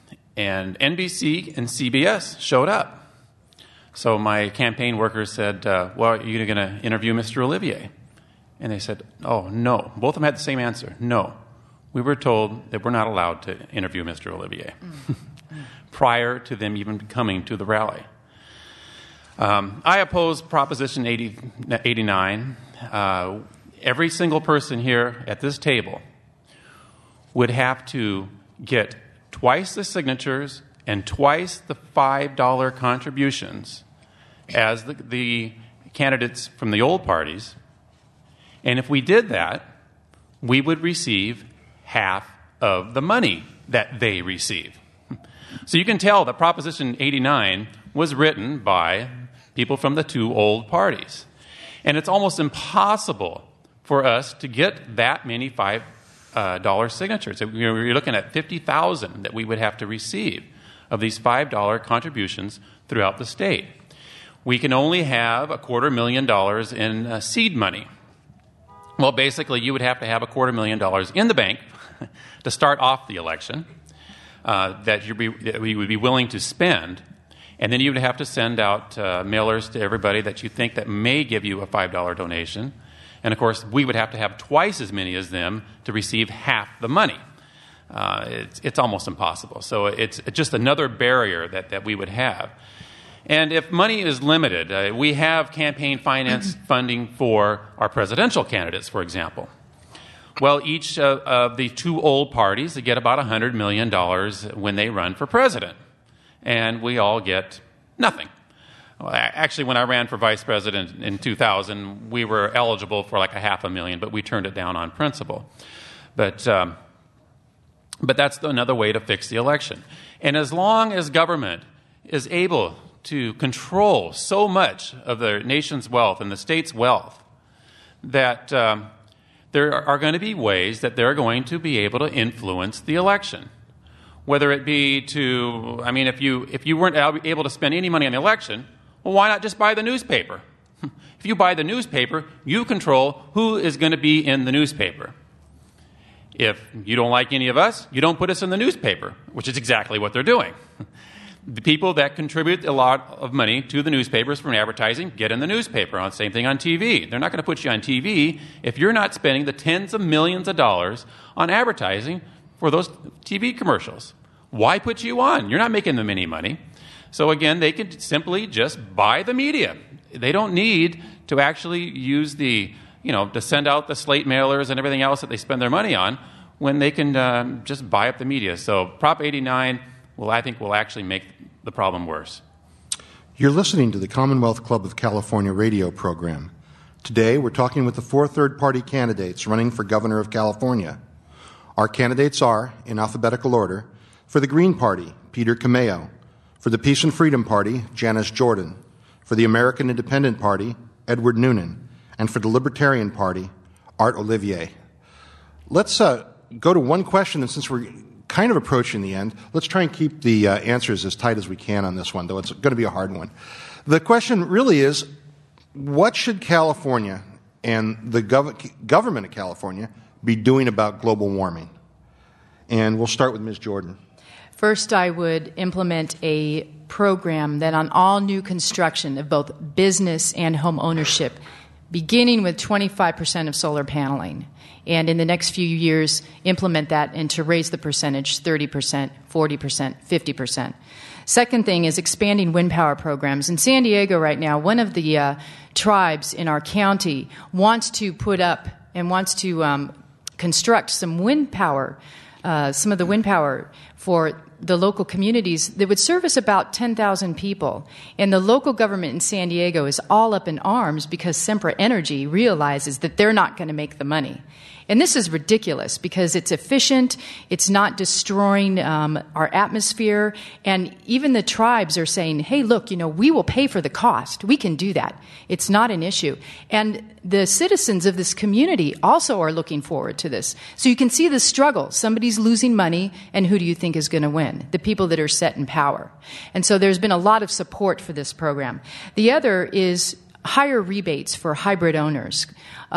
and N B C and C B S showed up. So my campaign workers said, uh, "Well, are you going to interview Mister Olivier?" And they said, "Oh no." Both of them had the same answer: no. We were told that we're not allowed to interview Mister Olivier prior to them even coming to the rally. Um, I oppose Proposition eighty, eighty-nine. Uh, every single person here at this table would have to get twice the signatures and twice the five dollar contributions as the, the candidates from the old parties. And if we did that, we would receive half of the money that they receive. So you can tell that Proposition eighty-nine was written by people from the two old parties. And it's almost impossible for us to get that many five dollar uh, signatures. You know, you're looking at fifty thousand that we would have to receive of these five dollar contributions throughout the state. We can only have a quarter million dollars in uh, seed money. Well, basically, you would have to have a quarter million dollars in the bank to start off the election uh, that, you'd be, that we would be willing to spend. And then you would have to send out uh, mailers to everybody that you think that may give you a five dollar donation. And, of course, we would have to have twice as many as them to receive half the money. Uh, it's, it's almost impossible. So it's just another barrier that, that we would have. And if money is limited, uh, we have campaign finance funding for our presidential candidates, for example. Well, each uh, of the two old parties they get about one hundred million dollars when they run for president. And we all get nothing. Well, actually, when I ran for vice president in two thousand, we were eligible for like a half a million, but we turned it down on principle. But um, but that's another way to fix the election. And as long as government is able to control so much of the nation's wealth and the state's wealth, that um, there are going to be ways that they're going to be able to influence the election. Whether it be to, I mean, if you if you weren't able to spend any money on the election, well, why not just buy the newspaper? If you buy the newspaper, you control who is going to be in the newspaper. If you don't like any of us, you don't put us in the newspaper, which is exactly what they're doing. The people that contribute a lot of money to the newspapers from advertising get in the newspaper. Same thing on T V. They're not going to put you on T V if you're not spending the tens of millions of dollars on advertising for those T V commercials. Why put you on? You're not making them any money. So again, they could simply just buy the media. They don't need to actually use the, you know, to send out the slate mailers and everything else that they spend their money on when they can um, just buy up the media. So Prop eighty-nine, well, I think will actually make the problem worse. You're listening to the Commonwealth Club of California radio program. Today, we're talking with the four third-party candidates running for governor of California. Our candidates are, in alphabetical order, for the Green Party, Peter Cameo; for the Peace and Freedom Party, Janice Jordan; for the American Independent Party, Edward Noonan; and for the Libertarian Party, Art Olivier. Let's uh, go to one question, and since we're kind of approaching the end, let's try and keep the uh, answers as tight as we can on this one, though it's going to be a hard one. The question really is, what should California and the gov- government of California be doing about global warming? And we'll start with Miz Jordan. First, I would implement a program that on all new construction of both business and home ownership, beginning with twenty-five percent of solar paneling, and in the next few years, implement that and to raise the percentage thirty percent, forty percent, fifty percent. Second thing is expanding wind power programs. In San Diego right now, one of the uh, tribes in our county wants to put up and wants to um, construct some wind power, uh, some of the wind power for the local communities that would service about ten thousand people. And the local government in San Diego is all up in arms because Sempra Energy realizes that they're not going to make the money. And this is ridiculous because it's efficient, it's not destroying um, our atmosphere, and even the tribes are saying, hey, look, you know, we will pay for the cost. We can do that. It's not an issue. And the citizens of this community also are looking forward to this. So you can see the struggle. Somebody's losing money, and who do you think is going to win? The people that are set in power. And so there's been a lot of support for this program. The other is higher rebates for hybrid owners. Uh,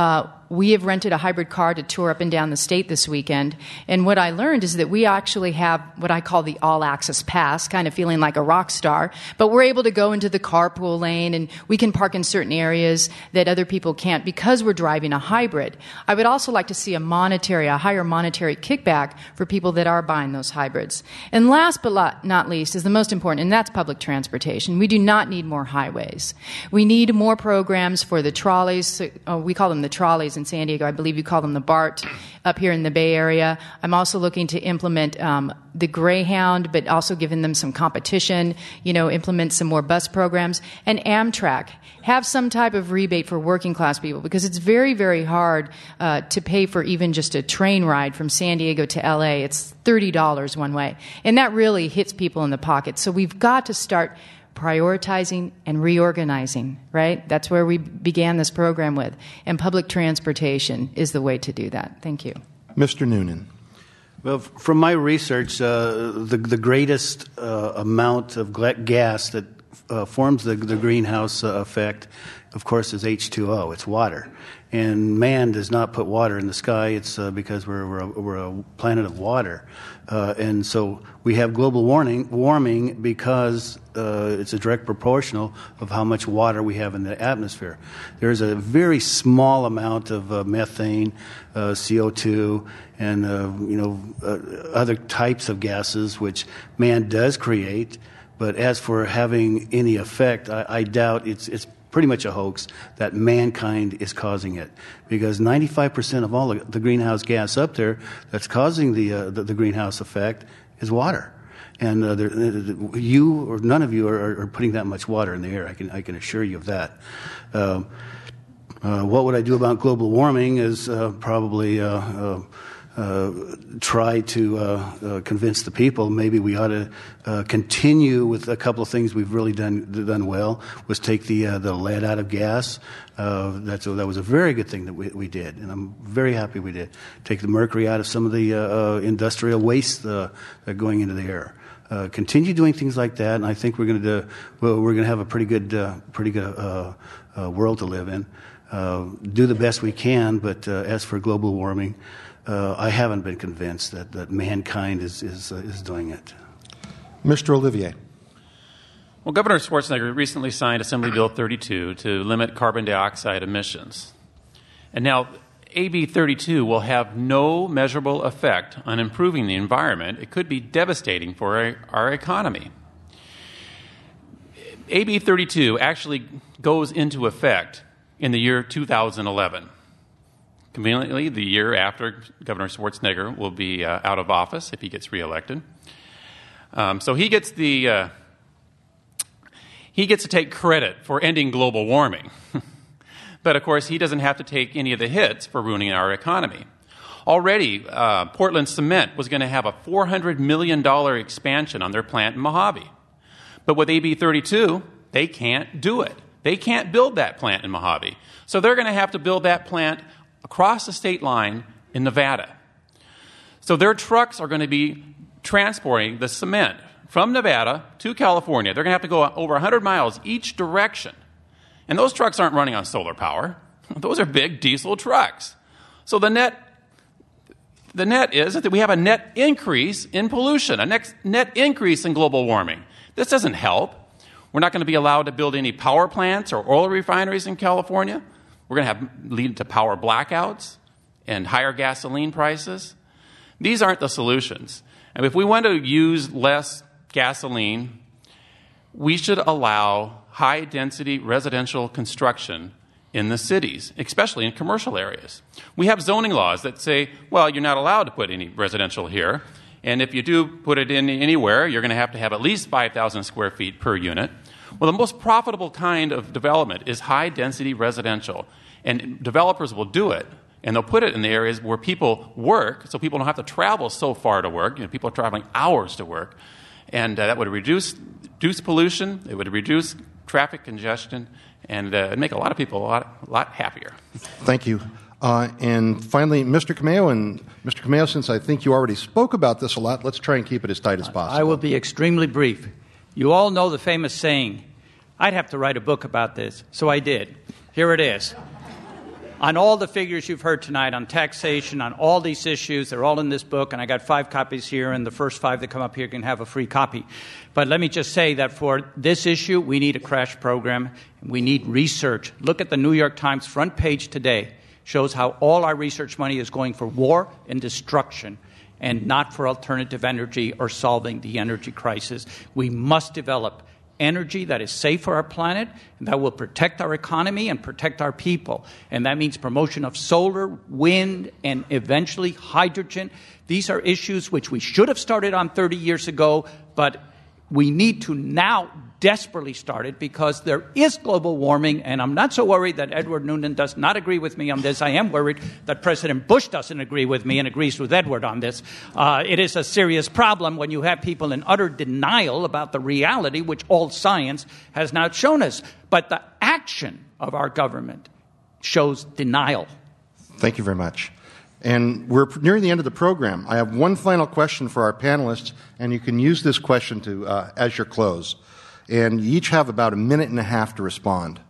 we have rented a hybrid car to tour up and down the state this weekend. And what I learned is that we actually have what I call the all-access pass, kind of feeling like a rock star. But we're able to go into the carpool lane, and we can park in certain areas that other people can't because we're driving a hybrid. I would also like to see a monetary, a higher monetary kickback for people that are buying those hybrids. And last but not least is the most important, and that's public transportation. We do not need more highways. We need more programs for the trolleys. Uh, we call them the trolleys in San Diego. I believe you call them the BART up here in the Bay Area. I'm also looking to implement um, the Greyhound, but also giving them some competition, you know, implement some more bus programs. And Amtrak, have some type of rebate for working class people, because it's very, very hard uh, to pay for even just a train ride from San Diego to L A. It's thirty dollars one way. And that really hits people in the pocket. So we've got to start prioritizing and reorganizing, right? That's where we began this program with. And public transportation is the way to do that. Thank you. Mister Noonan. Well, from my research, uh, the, the greatest uh, amount of gas that uh, forms the, the greenhouse uh, effect, of course, is H two O. It's water. And man does not put water in the sky. It's uh, because we're, we're, a, we're a planet of water. Uh, and so we have global warming, warming because uh, it's a direct proportional of how much water we have in the atmosphere. There's a very small amount of uh, methane, uh, C O two, and uh, you know uh, other types of gases which man does create. But as for having any effect, I, I doubt it's it's pretty much a hoax that mankind is causing it, because ninety-five percent of all the greenhouse gas up there that's causing the uh, the, the greenhouse effect is water, and uh, there, you or none of you are, are putting that much water in the air. I can I can assure you of that. Uh, uh, what would I do about global warming? Is uh, probably. Uh, uh, Uh, try to uh, uh, convince the people. Maybe we ought to uh, continue with a couple of things we've really done done well. Was take the uh, the lead out of gas. Uh, that's a, that was a very good thing that we, we did, and I'm very happy we did. Take the mercury out of some of the uh, uh, industrial waste uh, that are going into the air. Uh, continue doing things like that, and I think we're going to well, we're going to have a pretty good uh, pretty good uh, uh, world to live in. Uh, do the best we can, but uh, as for global warming. Uh, I haven't been convinced that, that mankind is is, uh, is doing it. Mister Olivier. Well, Governor Schwarzenegger recently signed Assembly Bill thirty-two to limit carbon dioxide emissions. And now A B thirty-two will have no measurable effect on improving the environment. It could be devastating for our, our economy. A B thirty-two actually goes into effect in the year two thousand eleven. Conveniently, the year after Governor Schwarzenegger will be uh, out of office if he gets reelected. Um, so he gets the uh, he gets to take credit for ending global warming. But of course, he doesn't have to take any of the hits for ruining our economy. Already, uh, Portland Cement was going to have a four hundred million dollars expansion on their plant in Mojave. But with A B thirty-two, they can't do it. They can't build that plant in Mojave. So they're going to have to build that plant across the state line in Nevada. So their trucks are going to be transporting the cement from Nevada to California. They're going to have to go over one hundred miles each direction. And those trucks aren't running on solar power. Those are big diesel trucks. So the net, the net is that we have a net increase in pollution, a net, net increase in global warming. This doesn't help. We're not going to be allowed to build any power plants or oil refineries in California. We're going to have lead to power blackouts and higher gasoline prices. These aren't the solutions. And if we want to use less gasoline, we should allow high-density residential construction in the cities, especially in commercial areas. We have zoning laws that say, well, you're not allowed to put any residential here. And if you do put it in anywhere, you're going to have to have at least five thousand square feet per unit. Well, the most profitable kind of development is high-density residential. And developers will do it, and they'll put it in the areas where people work, so people don't have to travel so far to work. You know, people are traveling hours to work. And uh, that would reduce, reduce pollution, it would reduce traffic congestion, and uh, it'd make a lot of people a lot, a lot happier. Thank you. Uh, and finally, Mister Cameo, and Mister Cameo, since I think you already spoke about this a lot, let's try and keep it as tight as possible. I will be extremely brief. You all know the famous saying, I'd have to write a book about this, so I did. Here it is. on all the figures you've heard tonight, on taxation, on all these issues. They're all in this book, and I got five copies here, and the first five that come up here can have a free copy. But let me just say that for this issue, we need a crash program. We need research. Look at the New York Times front page today. Shows how all our research money is going for war and destruction and not for alternative energy or solving the energy crisis. We must develop energy that is safe for our planet, that will protect our economy and protect our people. And that means promotion of solar, wind, and eventually hydrogen. These are issues which we should have started on thirty years ago, but we need to now desperately start it because there is global warming, and I'm not so worried that Edward Noonan does not agree with me on this. I am worried that President Bush doesn't agree with me and agrees with Edward on this. Uh, it is a serious problem when you have people in utter denial about the reality, which all science has now shown us. But the action of our government shows denial. Thank you very much. And we're nearing the end of the program. I have one final question for our panelists, and you can use this question to uh, as your close. And you each have about a minute and a half to respond.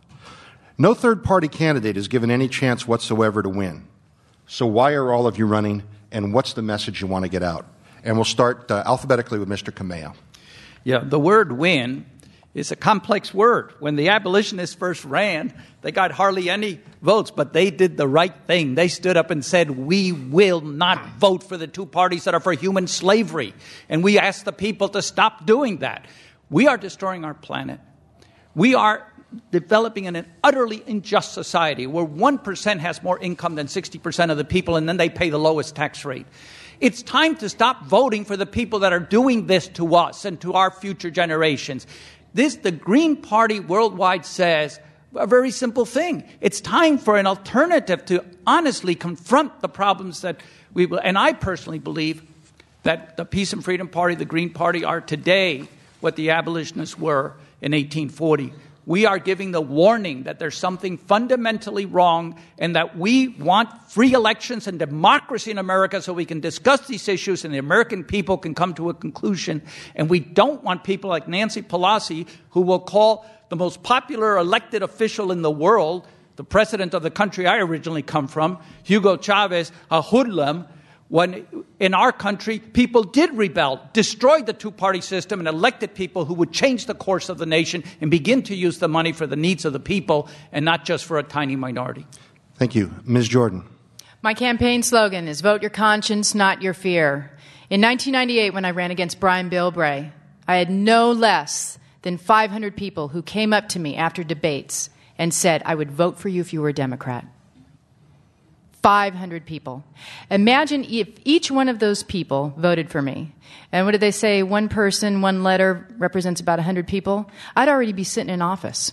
No third-party candidate is given any chance whatsoever to win. So why are all of you running, and what's the message you want to get out? And we'll start uh, alphabetically with Mister Kamea. Yeah, the word win is a complex word. When the abolitionists first ran, they got hardly any votes, but they did the right thing. They stood up and said, we will not vote for the two parties that are for human slavery. And we asked the people to stop doing that. We are destroying our planet. We are developing in an utterly unjust society where one percent has more income than sixty percent of the people, and then they pay the lowest tax rate. It's time to stop voting for the people that are doing this to us and to our future generations. This, the Green Party worldwide says a very simple thing. It's time for an alternative to honestly confront the problems that we will. And I personally believe that the Peace and Freedom Party, the Green Party, are today what the abolitionists were in eighteen forty. We are giving the warning that there's something fundamentally wrong and that we want free elections and democracy in America so we can discuss these issues and the American people can come to a conclusion. And we don't want people like Nancy Pelosi, who will call the most popular elected official in the world, the president of the country I originally come from, Hugo Chavez, a hoodlum, when in our country, people did rebel, destroyed the two-party system, and elected people who would change the course of the nation and begin to use the money for the needs of the people and not just for a tiny minority. Thank you. Miz Jordan. My campaign slogan is vote your conscience, not your fear. In nineteen ninety-eight, when I ran against Brian Bilbray, I had no less than five hundred people who came up to me after debates and said, I would vote for you if you were a Democrat. five hundred people. Imagine if each one of those people voted for me. And what did they say? One person, one letter represents about one hundred people. I'd already be sitting in office.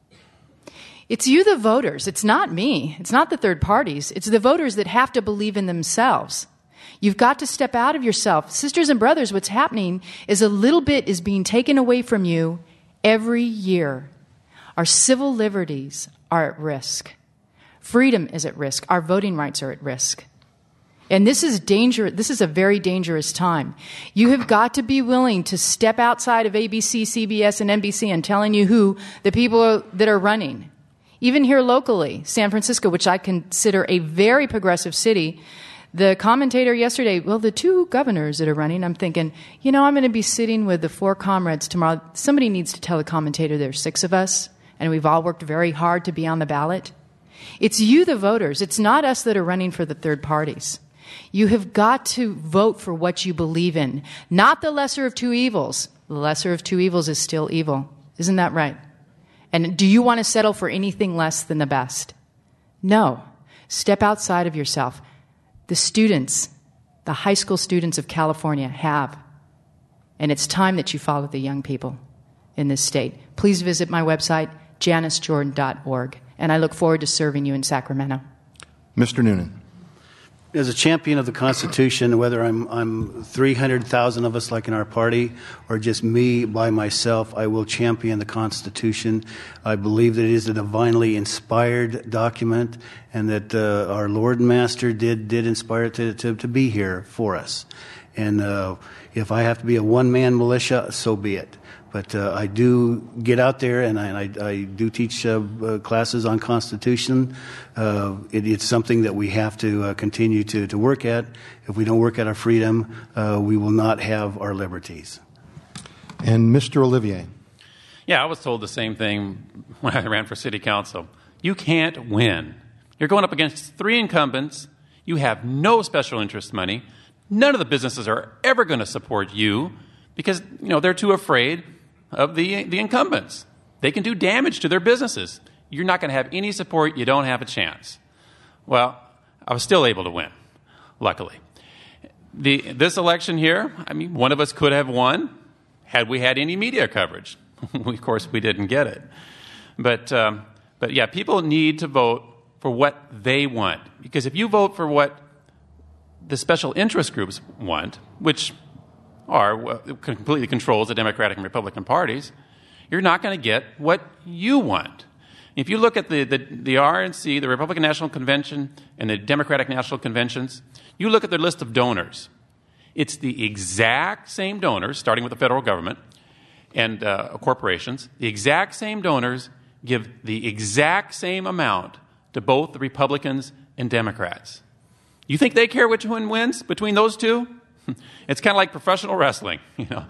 It's you, the voters. It's not me. It's not the third parties. It's the voters that have to believe in themselves. You've got to step out of yourself. Sisters and brothers, what's happening is a little bit is being taken away from you every year. Our civil liberties are at risk. Freedom is at risk. Our voting rights are at risk. And this is danger. This is a very dangerous time. You have got to be willing to step outside of A B C, C B S, and N B C and telling you who the people are, that are running. Even here locally, San Francisco, which I consider a very progressive city, the commentator yesterday, well, the two governors that are running, I'm thinking, you know, I'm going to be sitting with the four comrades tomorrow. Somebody needs to tell the commentator there's six of us, and we've all worked very hard to be on the ballot. It's you, the voters. It's not us that are running for the third parties. You have got to vote for what you believe in, not the lesser of two evils. The lesser of two evils is still evil. Isn't that right? And do you want to settle for anything less than the best? No. Step outside of yourself. The students, the high school students of California have. And it's time that you follow the young people in this state. Please visit my website, janice jordan dot org. And I look forward to serving you in Sacramento. Mister Noonan. As a champion of the Constitution, whether I'm, I'm three hundred thousand of us like in our party or just me by myself, I will champion the Constitution. I believe that it is a divinely inspired document and that uh, our Lord and Master did, did inspire it to, to, to be here for us. And uh, if I have to be a one-man militia, so be it. But uh, I do get out there, and I, and I, I do teach uh, uh, classes on Constitution. Uh, it, it's something that we have to uh, continue to, to work at. If we don't work at our freedom, uh, we will not have our liberties. And Mister Olivier. Yeah, I was told the same thing when I ran for city council. You can't win. You're going up against three incumbents. You have no special interest money. None of the businesses are ever going to support you because, you know, they're too afraid of the the incumbents. They can do damage to their businesses. You're not going to have any support. You don't have a chance. Well, I was still able to win, luckily. The this election here, I mean, one of us could have won had we had any media coverage. Of course, we didn't get it. But, um, but yeah, people need to vote for what they want. Because if you vote for what the special interest groups want, which are what completely controls the Democratic and Republican parties, you're not going to get what you want. If you look at the, the, the R N C, the Republican National Convention, and the Democratic National Conventions, you look at their list of donors. It's the exact same donors, starting with the federal government and uh, corporations. The exact same donors give the exact same amount to both the Republicans and Democrats. You think they care which one wins between those two? It's kind of like professional wrestling, you know.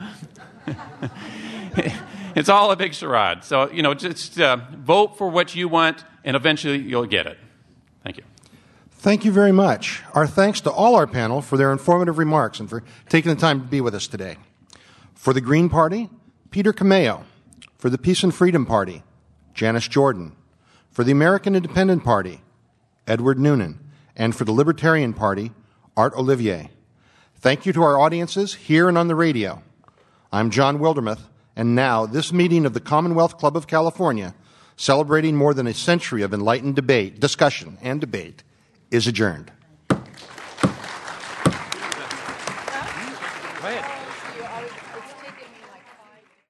It's all a big charade. So, you know, just uh, vote for what you want, and eventually you'll get it. Thank you. Thank you very much. Our thanks to all our panel for their informative remarks and for taking the time to be with us today. For the Green Party, Peter Cameo. For the Peace and Freedom Party, Janice Jordan. For the American Independent Party, Edward Noonan. And for the Libertarian Party, Art Olivier. Thank you to our audiences here and on the radio. I'm John Wildermuth, and now this meeting of the Commonwealth Club of California, celebrating more than a century of enlightened debate, discussion, and debate, is adjourned. Right.